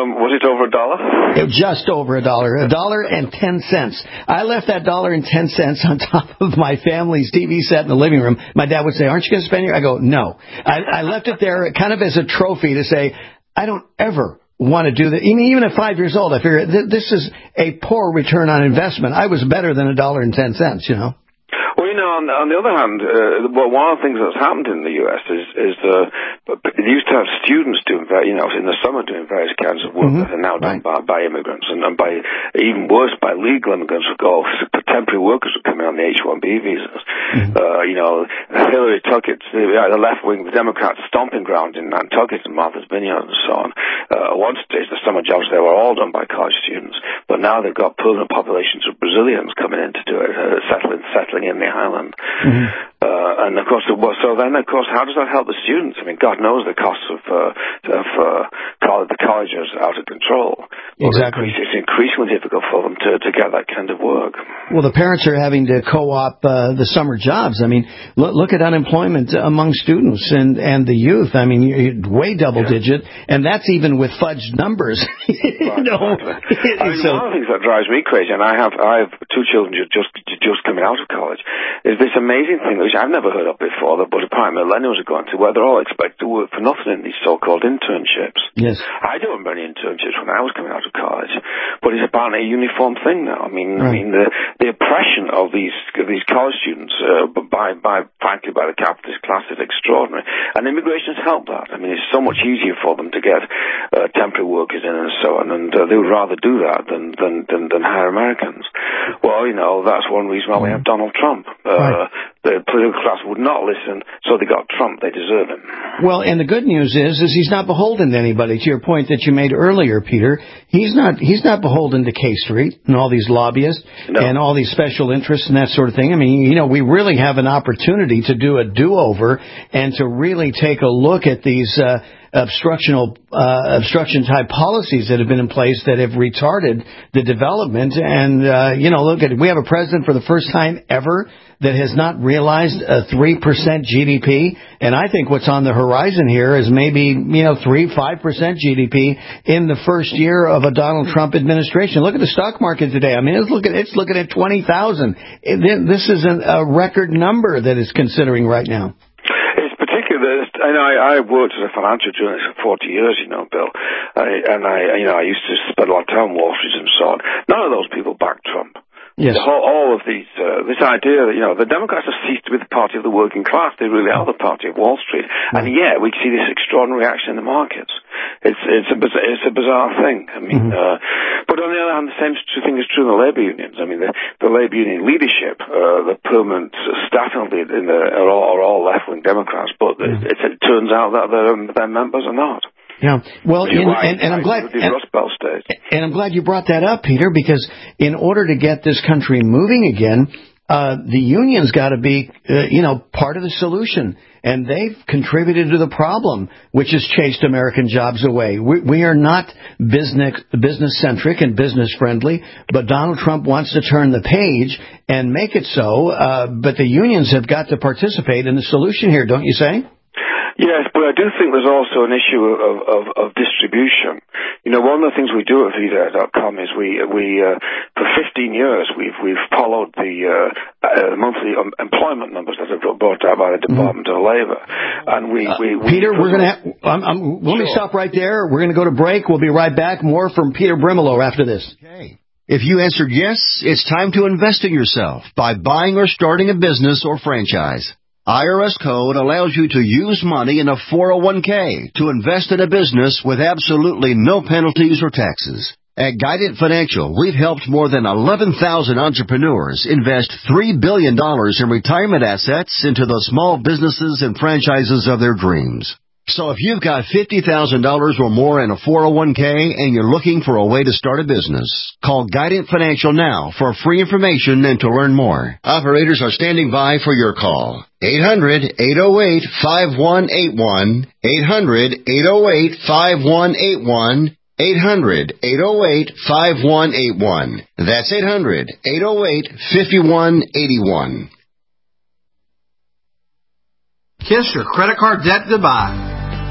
Um, was it over a dollar? It was just over a dollar, a dollar and ten cents. I left that dollar and ten cents on top of my family's T V set in the living room. My dad would say, "Aren't you going to spend your?" I go, "No." I, I left it there, kind of as a trophy to say, I don't ever want to do that. Even, even at five years old, I figured th- this is a poor return on investment. I was better than a dollar and ten cents, you know. Well, you know, on, on the other hand, uh, well, one of the things that's happened in the U S is, is uh, they used to have students doing, you know, in the summer doing various kinds of work mm-hmm. that are now done right. by, by immigrants, and, and by, even worse, by legal immigrants who go, temporary workers who come in on the H one B visas. Mm-hmm. Uh, you know, Hillary Tuckett, the, the left wing, the Democrats' stomping ground in Nantucket and Martha's Vineyard and so on. Uh, one stage, the summer jobs there were all done by college students, but now they've got permanent populations of Brazilians coming in to do it, uh, settling, settling in the island. Mm-hmm. Uh, and of course, so then, of course, how does that help the students? I mean, God knows the costs of, uh, of uh, college, the colleges are out of control. Exactly. It's, it's increasingly difficult for them to, to get that kind of work. Well, the parents are having to co-op uh, the summer jobs. I mean, look, look at unemployment among students and, and the youth. I mean, you're way double yeah. digit, and that's even with fudged numbers. you right, know? Exactly. I mean, so, one of the things that drives me crazy, and I have I have two children just just coming out of college, is this amazing thing, which I've never heard of before, that but apparently millennials are going to, where they're all expected to work for nothing in these so-called internships. Yes. I don't remember any internships when I was coming out of college, but it's apparently a uniform thing now. I mean, right. I mean the the oppression of these of these college students uh, by by frankly by the capitalist class is extraordinary, and immigration has helped that. I mean, it's so much easier for them to get uh, temporary workers in and so on, and uh, they would rather do that than than than, than hire Americans. Well, you know, that's one reason why we have Donald Trump. Uh, right. The political class would not listen, so they got Trump. They deserve him. Well, and the good news is, is he's not beholden to anybody. To your point that you made earlier, Peter, he's not he's not beholden to K Street and all these lobbyists no. and all these special interests and that sort of thing. I mean, you know, we really have an opportunity to do a do-over and to really take a look at these uh, obstructional uh, obstruction type policies that have been in place that have retarded the development. And uh, you know, look at we have a president for the first time ever that has not realized a three percent G D P. And I think what's on the horizon here is maybe, you know, three, five percent G D P in the first year of a Donald Trump administration. Look at the stock market today. I mean, it's looking, it's looking at twenty thousand. This is a record number that it's considering right now. It's particularly, I know I, I worked as a financial journalist for forty years, you know, Bill. I, and I, you know, I used to spend a lot of time on Wall Street and so on. None of those people backed Trump. Yes. The whole, all of these, uh, this idea that, you know, the Democrats have ceased to be the party of the working class. They really are the party of Wall Street. Mm-hmm. And yet we see this extraordinary reaction in the markets. It's, it's a, it's a bizarre thing. I mean, mm-hmm. uh, but on the other hand, the same thing is true in the labor unions. I mean, the, the labor union leadership, uh, the permanent staff in the, are all, are all left-wing Democrats, but mm-hmm. it, it turns out that their, their members are not. Yeah, well, in, and, and I'm glad, and, and I'm glad you brought that up, Peter, because in order to get this country moving again, uh, the union's got to be, uh, you know, part of the solution, and they've contributed to the problem, which has chased American jobs away. We, we are not business business centric and business friendly, but Donald Trump wants to turn the page and make it so. Uh, but the unions have got to participate in the solution here, don't you say? Yes, but I do think there's also an issue of, of, of distribution. You know, one of the things we do at V D A dot com is we, we uh, for fifteen years, we've we've followed the uh, uh, monthly um, employment numbers that are brought out by the Department mm-hmm. of Labor. And we, uh, we, we Peter, we're going to um, um, let sure. me stop right there. We're going to go to break. We'll be right back. More from Peter Brimelow after this. Okay. If you answered yes, it's time to invest in yourself by buying or starting a business or franchise. I R S code allows you to use money in a four oh one k to invest in a business with absolutely no penalties or taxes. At Guidant Financial, we've helped more than eleven thousand entrepreneurs invest three billion dollars in retirement assets into the small businesses and franchises of their dreams. So if you've got fifty thousand dollars or more in a four oh one k and you're looking for a way to start a business, call Guidant Financial now for free information and to learn more. Operators are standing by for your call. eight hundred, eight oh eight, five one eight one. eight hundred, eight oh eight, five one eight one. eight hundred, eight oh eight, five one eight one. That's eight hundred, eight oh eight, five one eight one. Kiss your credit card debt goodbye.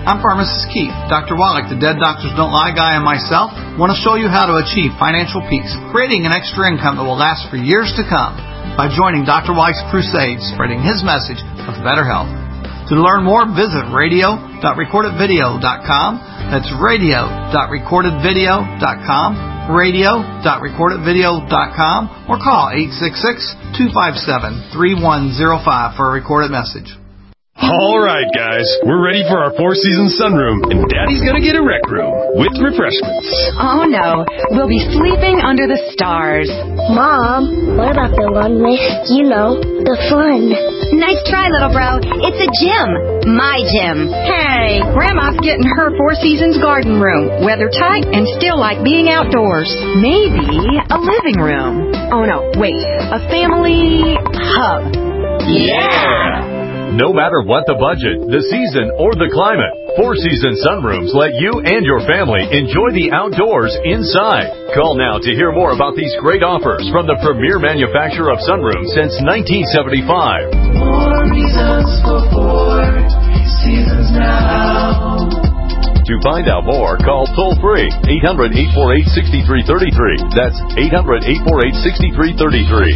I'm Pharmacist Keith. Doctor Wallach, the Dead Doctors Don't Lie guy, and myself want to show you how to achieve financial peace, creating an extra income that will last for years to come by joining Doctor Wallach's crusade, spreading his message of better health. To learn more, visit radio dot recorded video dot com. That's radio dot recorded video dot com, radio dot recorded video dot com, or call eight six six, two five seven, three one zero five for a recorded message. All right, guys, we're ready for our Four Seasons sunroom, and Daddy's gonna get a rec room with refreshments. Oh, no. We'll be sleeping under the stars. Mom, what about the one with, you know, the fun? Nice try, little bro. It's a gym. My gym. Hey, Grandma's getting her Four Seasons garden room. Weather tight and still like being outdoors. Maybe a living room. Oh, no, wait. A family hub. Yeah! No matter what the budget, the season, or the climate, Four Seasons Sunrooms let you and your family enjoy the outdoors inside. Call now to hear more about these great offers from the premier manufacturer of sunrooms since nineteen seventy-five. More reasons for Four Seasons now. To find out more, call toll-free eight hundred, eight four eight, six three three three. That's eight hundred, eight four eight, six three three three.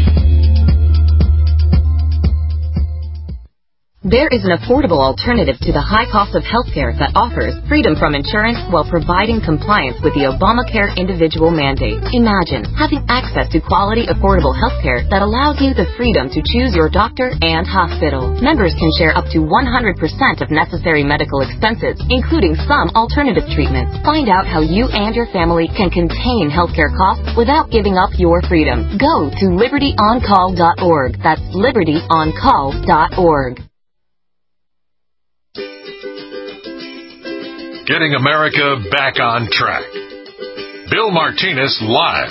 There is an affordable alternative to the high cost of healthcare that offers freedom from insurance while providing compliance with the Obamacare individual mandate. Imagine having access to quality, affordable healthcare that allows you the freedom to choose your doctor and hospital. Members can share up to one hundred percent of necessary medical expenses, including some alternative treatments. Find out how you and your family can contain healthcare costs without giving up your freedom. Go to liberty on call dot org. That's liberty on call dot org. Getting America back on track. Bill Martinez Live.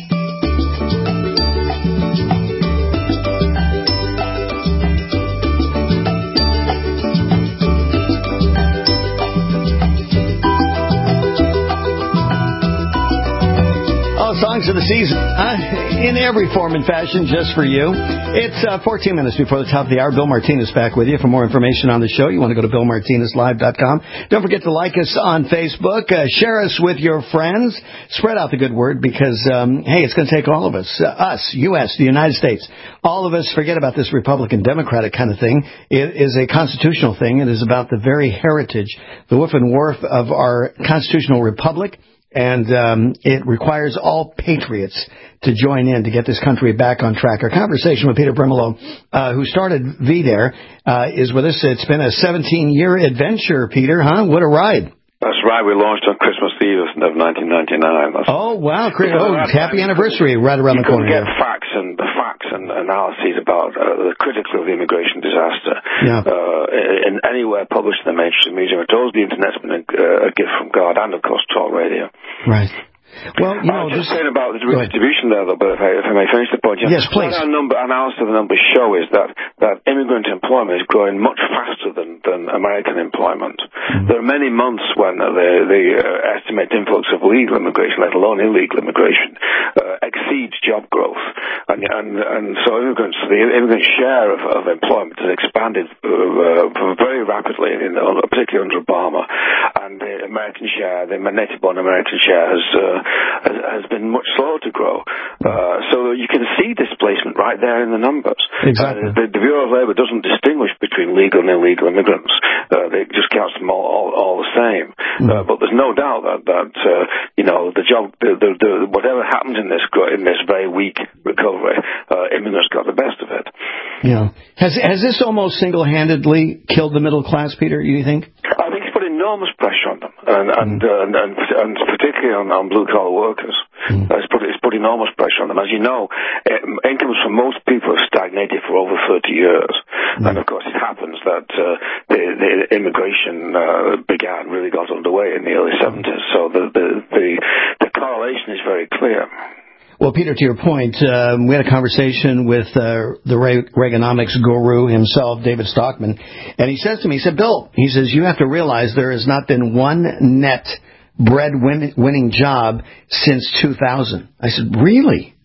Songs of the season, uh, in every form and fashion, just for you. It's uh, fourteen minutes before the top of the hour. Bill Martinez back with you. For more information on the show, you want to go to bill martinez live dot com. Don't forget to like us on Facebook. Uh, share us with your friends. Spread out the good word because, um, hey, it's going to take all of us. Uh, us, U S, the United States. All of us forget about this Republican-Democratic kind of thing. It is a constitutional thing. It is about the very heritage, the woof and woof of our constitutional republic. And um, it requires all patriots to join in to get this country back on track. Our conversation with Peter Brimelow, uh, who started VDare, uh, is with us. It's been a seventeen-year adventure, Peter, huh? What a ride. That's right. We launched on Christmas Eve of nineteen ninety-nine. That's oh, wow. Oh, happy anniversary right around the corner. You couldn't get facts and the facts and analyses about uh, the critical of the immigration disaster yeah. uh, in anywhere published in the mainstream media. It always the Internet's been a, a gift from God and, of course, talk radio. Right. Well, you know, I was just this... saying about the redistribution there, though, but if I, if I may finish the point. Yes, please. What our number, analysis of the numbers show is that, that immigrant employment is growing much faster than, than American employment. Mm-hmm. There are many months when the, the uh, estimated influx of legal immigration, let alone illegal immigration, uh, exceeds job growth. And, and, and so immigrants, the immigrant share of, of employment has expanded uh, uh, very rapidly, in, particularly under Obama. And the American share, the native-born American share has... Uh, Has, has been much slower to grow. Uh, so you can see displacement right there in the numbers. Exactly. Uh, the, the Bureau of Labor doesn't distinguish between legal and illegal immigrants. Uh, they just counts them all, all, all the same. Mm-hmm. Uh, but there's no doubt that, that uh, you know, the job, the, the, the, whatever happened in this in this very weak recovery, uh, immigrants got the best of it. Yeah. Has has this almost single-handedly killed the middle class, Peter, you think? I think it's put enormous pressure on them, and and, uh, and, and, and particularly on, on blue-collar workers. Mm. Uh, it's, put, it's put enormous pressure on them. As you know, uh, incomes for most people have stagnated for over thirty years. Mm. And, of course, it happens that uh, the, the immigration uh, began, really got underway in the early seventies. So the, the, the, the correlation is very clear. Well, Peter, to your point, um, we had a conversation with uh, the Reaganomics guru himself, David Stockman, and he says to me, he said, Bill, he says, you have to realize there has not been one net bread-winning job since two thousand. I said, really?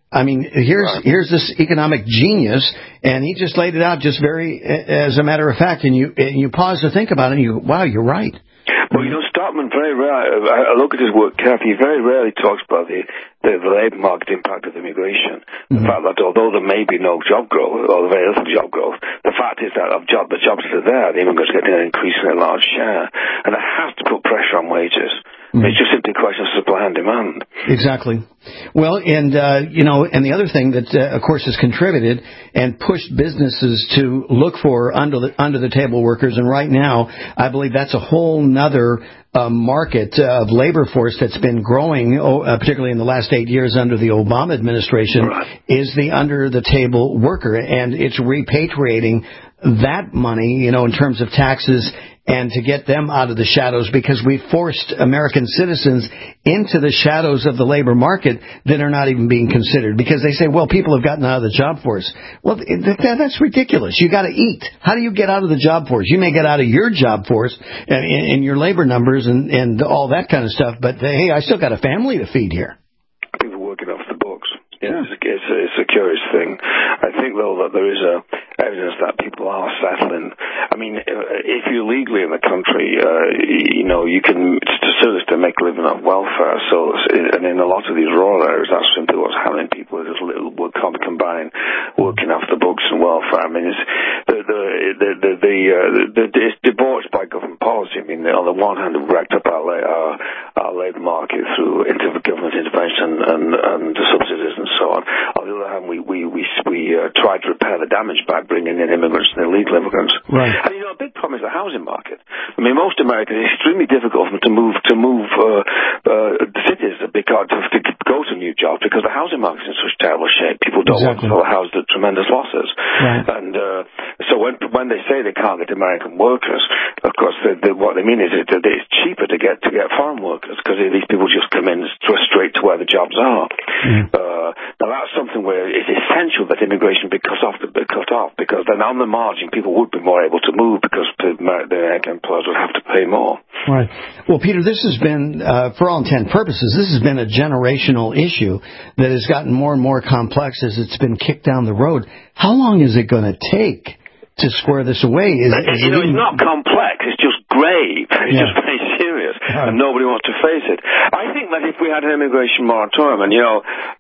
I mean, here's right. here's this economic genius, and he just laid it out just very, as a matter of fact, and you and you pause to think about it, and you, wow, you're right. Well, you know, Stockman very rarely, I look at his work carefully, he very rarely talks about the, the, the labour market impact of immigration. Mm-hmm. The fact that although there may be no job growth, or very little job growth, the fact is that of job, the jobs that are there, the immigrants are getting an increasingly large share. And that has to put pressure on wages. Mm-hmm. It's just simply a question of supply and demand. Exactly. Well, and, uh, you know, and the other thing that, uh, of course, has contributed and pushed businesses to look for under the, under the table workers. And right now, I believe that's a whole nother uh, market uh, of labor force that's been growing, uh, particularly in the last eight years under the Obama administration, right. is the under the table worker. And it's repatriating that money, you know, in terms of taxes, and to get them out of the shadows, because we forced American citizens into the shadows of the labor market that are not even being considered, because they say, well, people have gotten out of the job force. Well, that's ridiculous. You got to eat. How do you get out of the job force? You may get out of your job force and, and your labor numbers and, and all that kind of stuff, but hey, I still got a family to feed here. People working off the books. Yeah. It's, it's, a, it's a curious thing. I think, though, that there is a evidence that people are settling. I mean, if you're legally in the country, uh, you know, you can still to make a living off welfare. So, and in a lot of these rural areas, that's simply what's happening. People are just little work combine working off the books and welfare. I mean, it's the the the the, the, uh, the it's debauched by government policy. I mean, on the one hand, we've wrecked up our our, our labour market through inter- government intervention and and the subsidies and so on. On the other hand, we we we we uh, tried to repair the damage by bringing in immigrants and illegal immigrants. Right. And you know, a big problem is the housing market. I mean, most Americans, it's extremely difficult for them to move to move uh, uh, the cities because to, to go to new jobs because the housing market is in such terrible shape. People don't exactly. want to sell a house at tremendous losses. Right. And uh, so when when they say they can't get American workers, of course, they, they, what they mean is that it's cheaper to get to get foreign workers because these people just come in straight to where the jobs are. Mm. Uh, now that's something where it's essential that immigration be cut off, be cut off, because then on the margin people would be more able to move because the American employers would have to pay more. Right. Well, Peter, this has been, uh, for all intent and purposes, this has been a generational issue that has gotten more and more complex as it's been kicked down the road. How long is it going to take to square this away? Is, is you it know, even... it's not complex. It's just grave. It's yeah. just very serious, right. and nobody wants to face it. I think that if we had an immigration moratorium, and you know,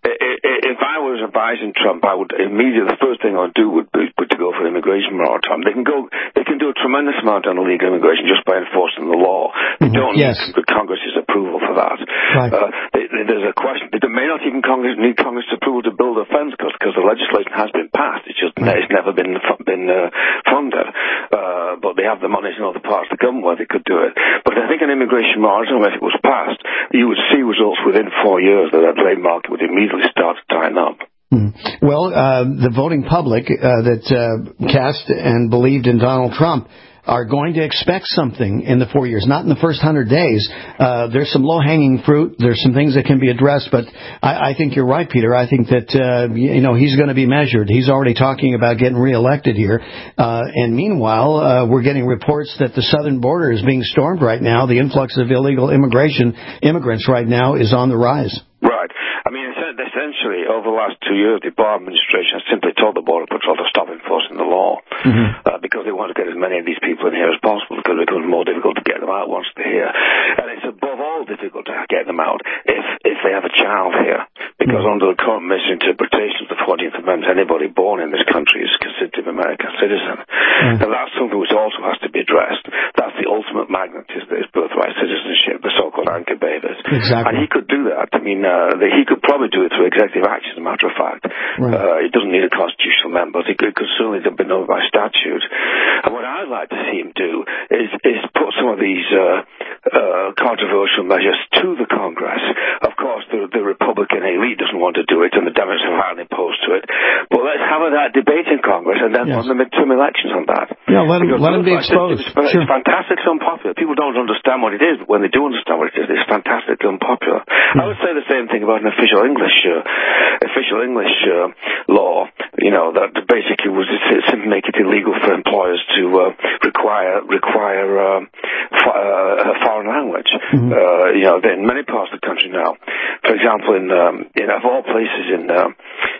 if I was advising Trump, I would immediately the first thing I would do would be to go for an immigration moratorium. They can go, they can do a tremendous amount on illegal immigration just by enforcing the law. They mm-hmm. don't yes. need Congress's approval for that. Right. Uh, they, they, there's a question. They may not even Congress need Congress approval to build a fence because the legislation has been passed. It's just right. it's never been been uh, funded. Uh, but they have the money in other parts of the government where they could do it. But I think an immigration moratorium, if it was passed, you would see results within four years that that labour market would immediately start to tighten up. Mm. Well, uh, the voting public uh, that uh, cast and believed in Donald Trump are going to expect something in the four years, not in the first hundred days. Uh, there's some low-hanging fruit. There's some things that can be addressed, but I, I think you're right, Peter. I think that, uh, you know, he's going to be measured. He's already talking about getting reelected here. Uh, and meanwhile, uh, we're getting reports that the southern border is being stormed right now. The influx of illegal immigration, immigrants right now is on the rise. Right. I mean, essentially, over the last two years, the Obama administration has simply told the Border Patrol to stop enforcing the law mm-hmm. uh, because they want to get as many of these people in here as possible because it becomes more difficult to get them out once they're here. And it's above all difficult to get them out if if they have a child here because mm-hmm. under the current misinterpretation of the fourteenth Amendment, anybody born in this country is considered an American citizen. Mm-hmm. And that's something which also has to be addressed. That's the ultimate magnet is this birthright citizenship, the so-called anchor babies. Exactly. And he could do that. I mean, uh, he could probably do it through executive action, as a matter of fact. Right. Uh, it doesn't need a constitutional member. It could, it could certainly be done by statute. And what I'd like to see him do is, is put some of these uh, uh, controversial measures to the Congress. Of course, the, the Republican elite doesn't want to do it, and the Democrats are highly opposed to it. But let's have that debate in Congress, and then yes. on the midterm elections on that. Yeah, let him, let him be exposed. It's, it's, sure. it's fantastic, it's unpopular. People don't understand what it is, but when they do understand what it is, it's fantastic, unpopular. Mm. I would say the same thing about an official English uh, official English uh, law, you know, that basically was to make it illegal for employers to uh, require require uh, f- uh, a foreign language. Mm-hmm. Uh, you know, in many parts of the country now. For example, in, um, in of all places in uh,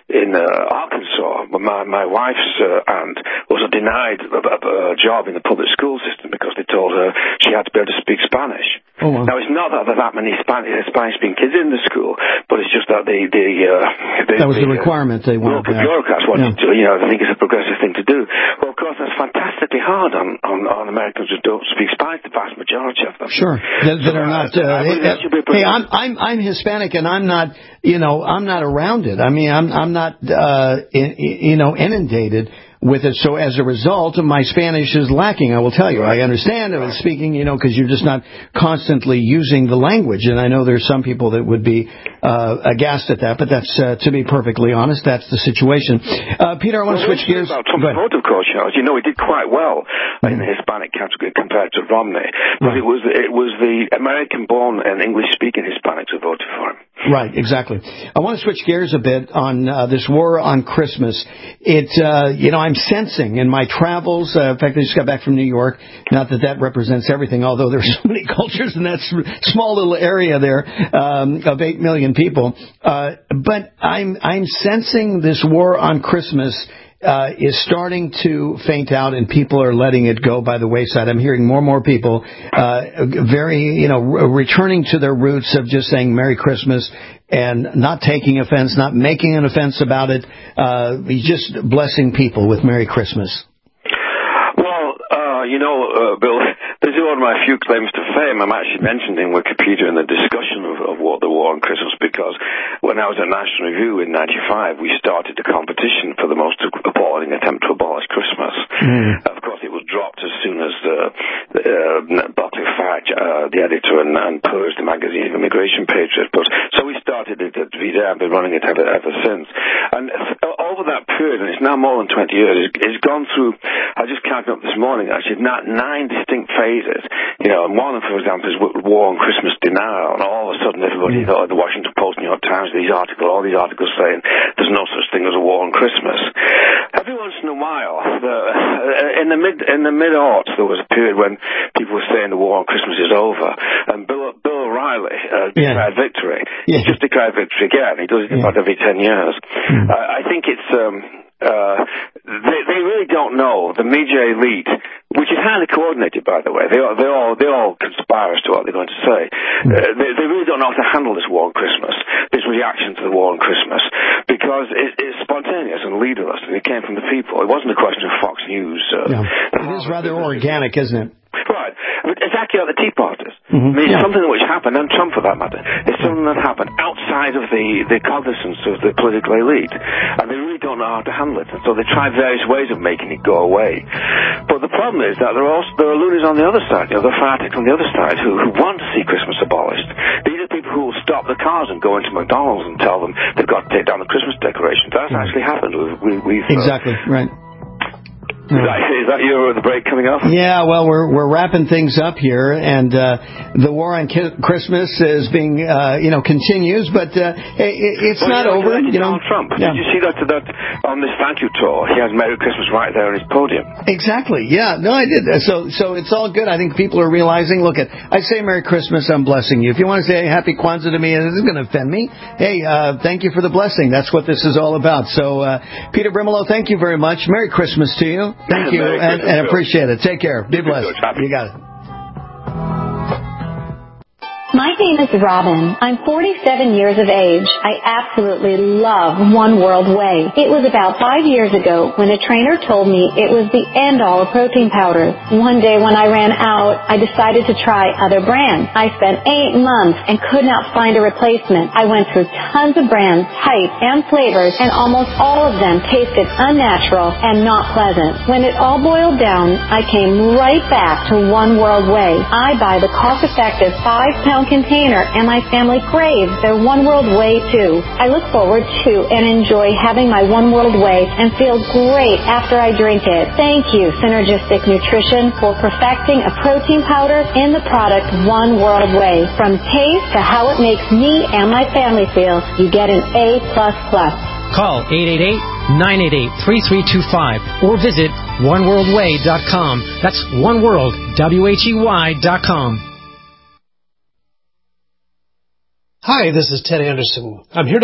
in uh, Arkansas. My my wife's uh, aunt was denied a, a, a job in the public school system because they told her she had to be able to speak Spanish. Oh, wow. Now, it's not that there are that many Spanish, Spanish-speaking kids in the school, but it's just that the... the, uh, the that was the, the requirement uh, they wanted. Local bureaucrats wanted yeah. to, you know, they think it's a progressive thing to do. Well, of course, that's fantastically hard on, on, on Americans who don't speak Spanish, the vast majority of them. Sure. That, that are not... Uh, hey, hey, I'm, I'm, I'm Hispanic, and I'm not, you know, I'm not around it. I mean, I'm, I'm not, uh, in, you know, inundated with it. So as a result, my Spanish is lacking, I will tell you. I understand I was speaking, you know, because you're just not constantly using the language. And I know there's some people that would be uh, aghast at that, but that's, uh, to be perfectly honest, that's the situation. Uh, Peter, I want to well, switch gears. About Trump vote, of course, you know, as you know, he did quite well mm-hmm. in the Hispanic category compared to Romney. But right. it was it was the American-born and English-speaking Hispanics who voted for him. Right, exactly. I want to switch gears a bit on uh, this war on Christmas. It, uh, you know, I'm sensing in my travels, uh, in fact, I just got back from New York, not that that represents everything, although there's so many cultures in that small little area there um, of eight million people. Uh, but I'm, I'm sensing this war on Christmas Uh, is starting to faint out, and people are letting it go by the wayside. I'm hearing more and more people uh, very, you know, re- returning to their roots of just saying Merry Christmas and not taking offense, not making an offense about it, uh, just blessing people with Merry Christmas. Well, uh, you know, uh, Bill, this is one of my few claims to fame. I'm actually mentioned in Wikipedia in the discussion of, of what the war on Christmas, because when I was at National Review in ninety-five, we started a competition for the most appalling attempt to abolish Christmas. Mm. Of course, it was dropped as soon as uh, uh, Buckley Fudge, uh, the editor, and, and purged the magazine Immigration Patriot. But so we started it at V D A and been running it ever, ever since. And over that period, and it's now more than twenty years, it's, it's gone through, I just counted up this morning, actually, not nine distinct phases. You know, and one of them, for example, is war on Christmas denial, and all of a sudden everybody, mm. the Washington Post, New York Times, these articles, all these articles saying there's no such thing as a war on Christmas. Every once in a while, the, in the mid in the mid-aughts, there was a period when people were saying the war on Christmas is over, and Bill, Bill O'Reilly uh, yeah. declared victory. Yeah. He just declared victory again. He does it yeah. about every ten years. Mm. Uh, I think it's... Um, Uh, they, they really don't know. The media elite, which is highly coordinated, by the way, they all, they all, they all conspire as to what they're going to say. Mm. Uh, they, they really don't know how to handle this war on Christmas, this reaction to the war on Christmas, because it, it's spontaneous and leaderless, and it came from the people. It wasn't a question of Fox News. Uh, no. It is rather organic, isn't it? Right. Exactly like the Tea Parties. Mm-hmm. I mean, yeah. it's something which happened, and Trump for that matter, it's something that happened outside of the, the cognizance of the political elite, and they really don't know how to handle it, and so they try various ways of making it go away. But the problem is that there are also, there are loonies on the other side, you know, the fanatics on the other side who, who want to see Christmas abolished. These are people who will stop the cars and go into McDonald's and tell them they've got to take down the Christmas decorations. That's mm-hmm. actually happened. We've, we, we've exactly, uh, right. Is that, is that your the break coming up? Yeah, well, we're we're wrapping things up here, and uh, the war on ki- Christmas is being, uh, you know, continues, but uh, it, it's well, not you know, over. You know, Donald Trump. Yeah. Did you see that that on this thank you tour? He has Merry Christmas right there on his podium. Exactly. Yeah. No, I did. So so it's all good. I think people are realizing. Look, at I say Merry Christmas, I'm blessing you. If you want to say hey, Happy Kwanzaa to me, it isn't going to offend me. Hey, uh, thank you for the blessing. That's what this is all about. So, uh, Peter Brimelow, thank you very much. Merry Christmas to you. Thank you. And, and appreciate it. Take care. Be blessed. You got it. My name is Robin. I'm forty-seven years of age. I absolutely love One World Whey. It was about five years ago when a trainer told me it was the end-all of protein powders. One day when I ran out, I decided to try other brands. I spent eight months and could not find a replacement. I went through tons of brands, types, and flavors, and almost all of them tasted unnatural and not pleasant. When it all boiled down, I came right back to One World Whey. I buy the cost-effective five-pound container, and my family craves their One World Whey too. I look forward to and enjoy having my One World Whey and feel great after I drink it. Thank you, Synergistic Nutrition, for perfecting a protein powder in the product One World Whey. From taste to how it makes me and my family feel, you get an A plus plus. Call eight eight eight, nine eight eight, three three two five or visit one world way dot com. That's One World, W H E Y dot com. Hi, this is Ted Anderson. I'm here to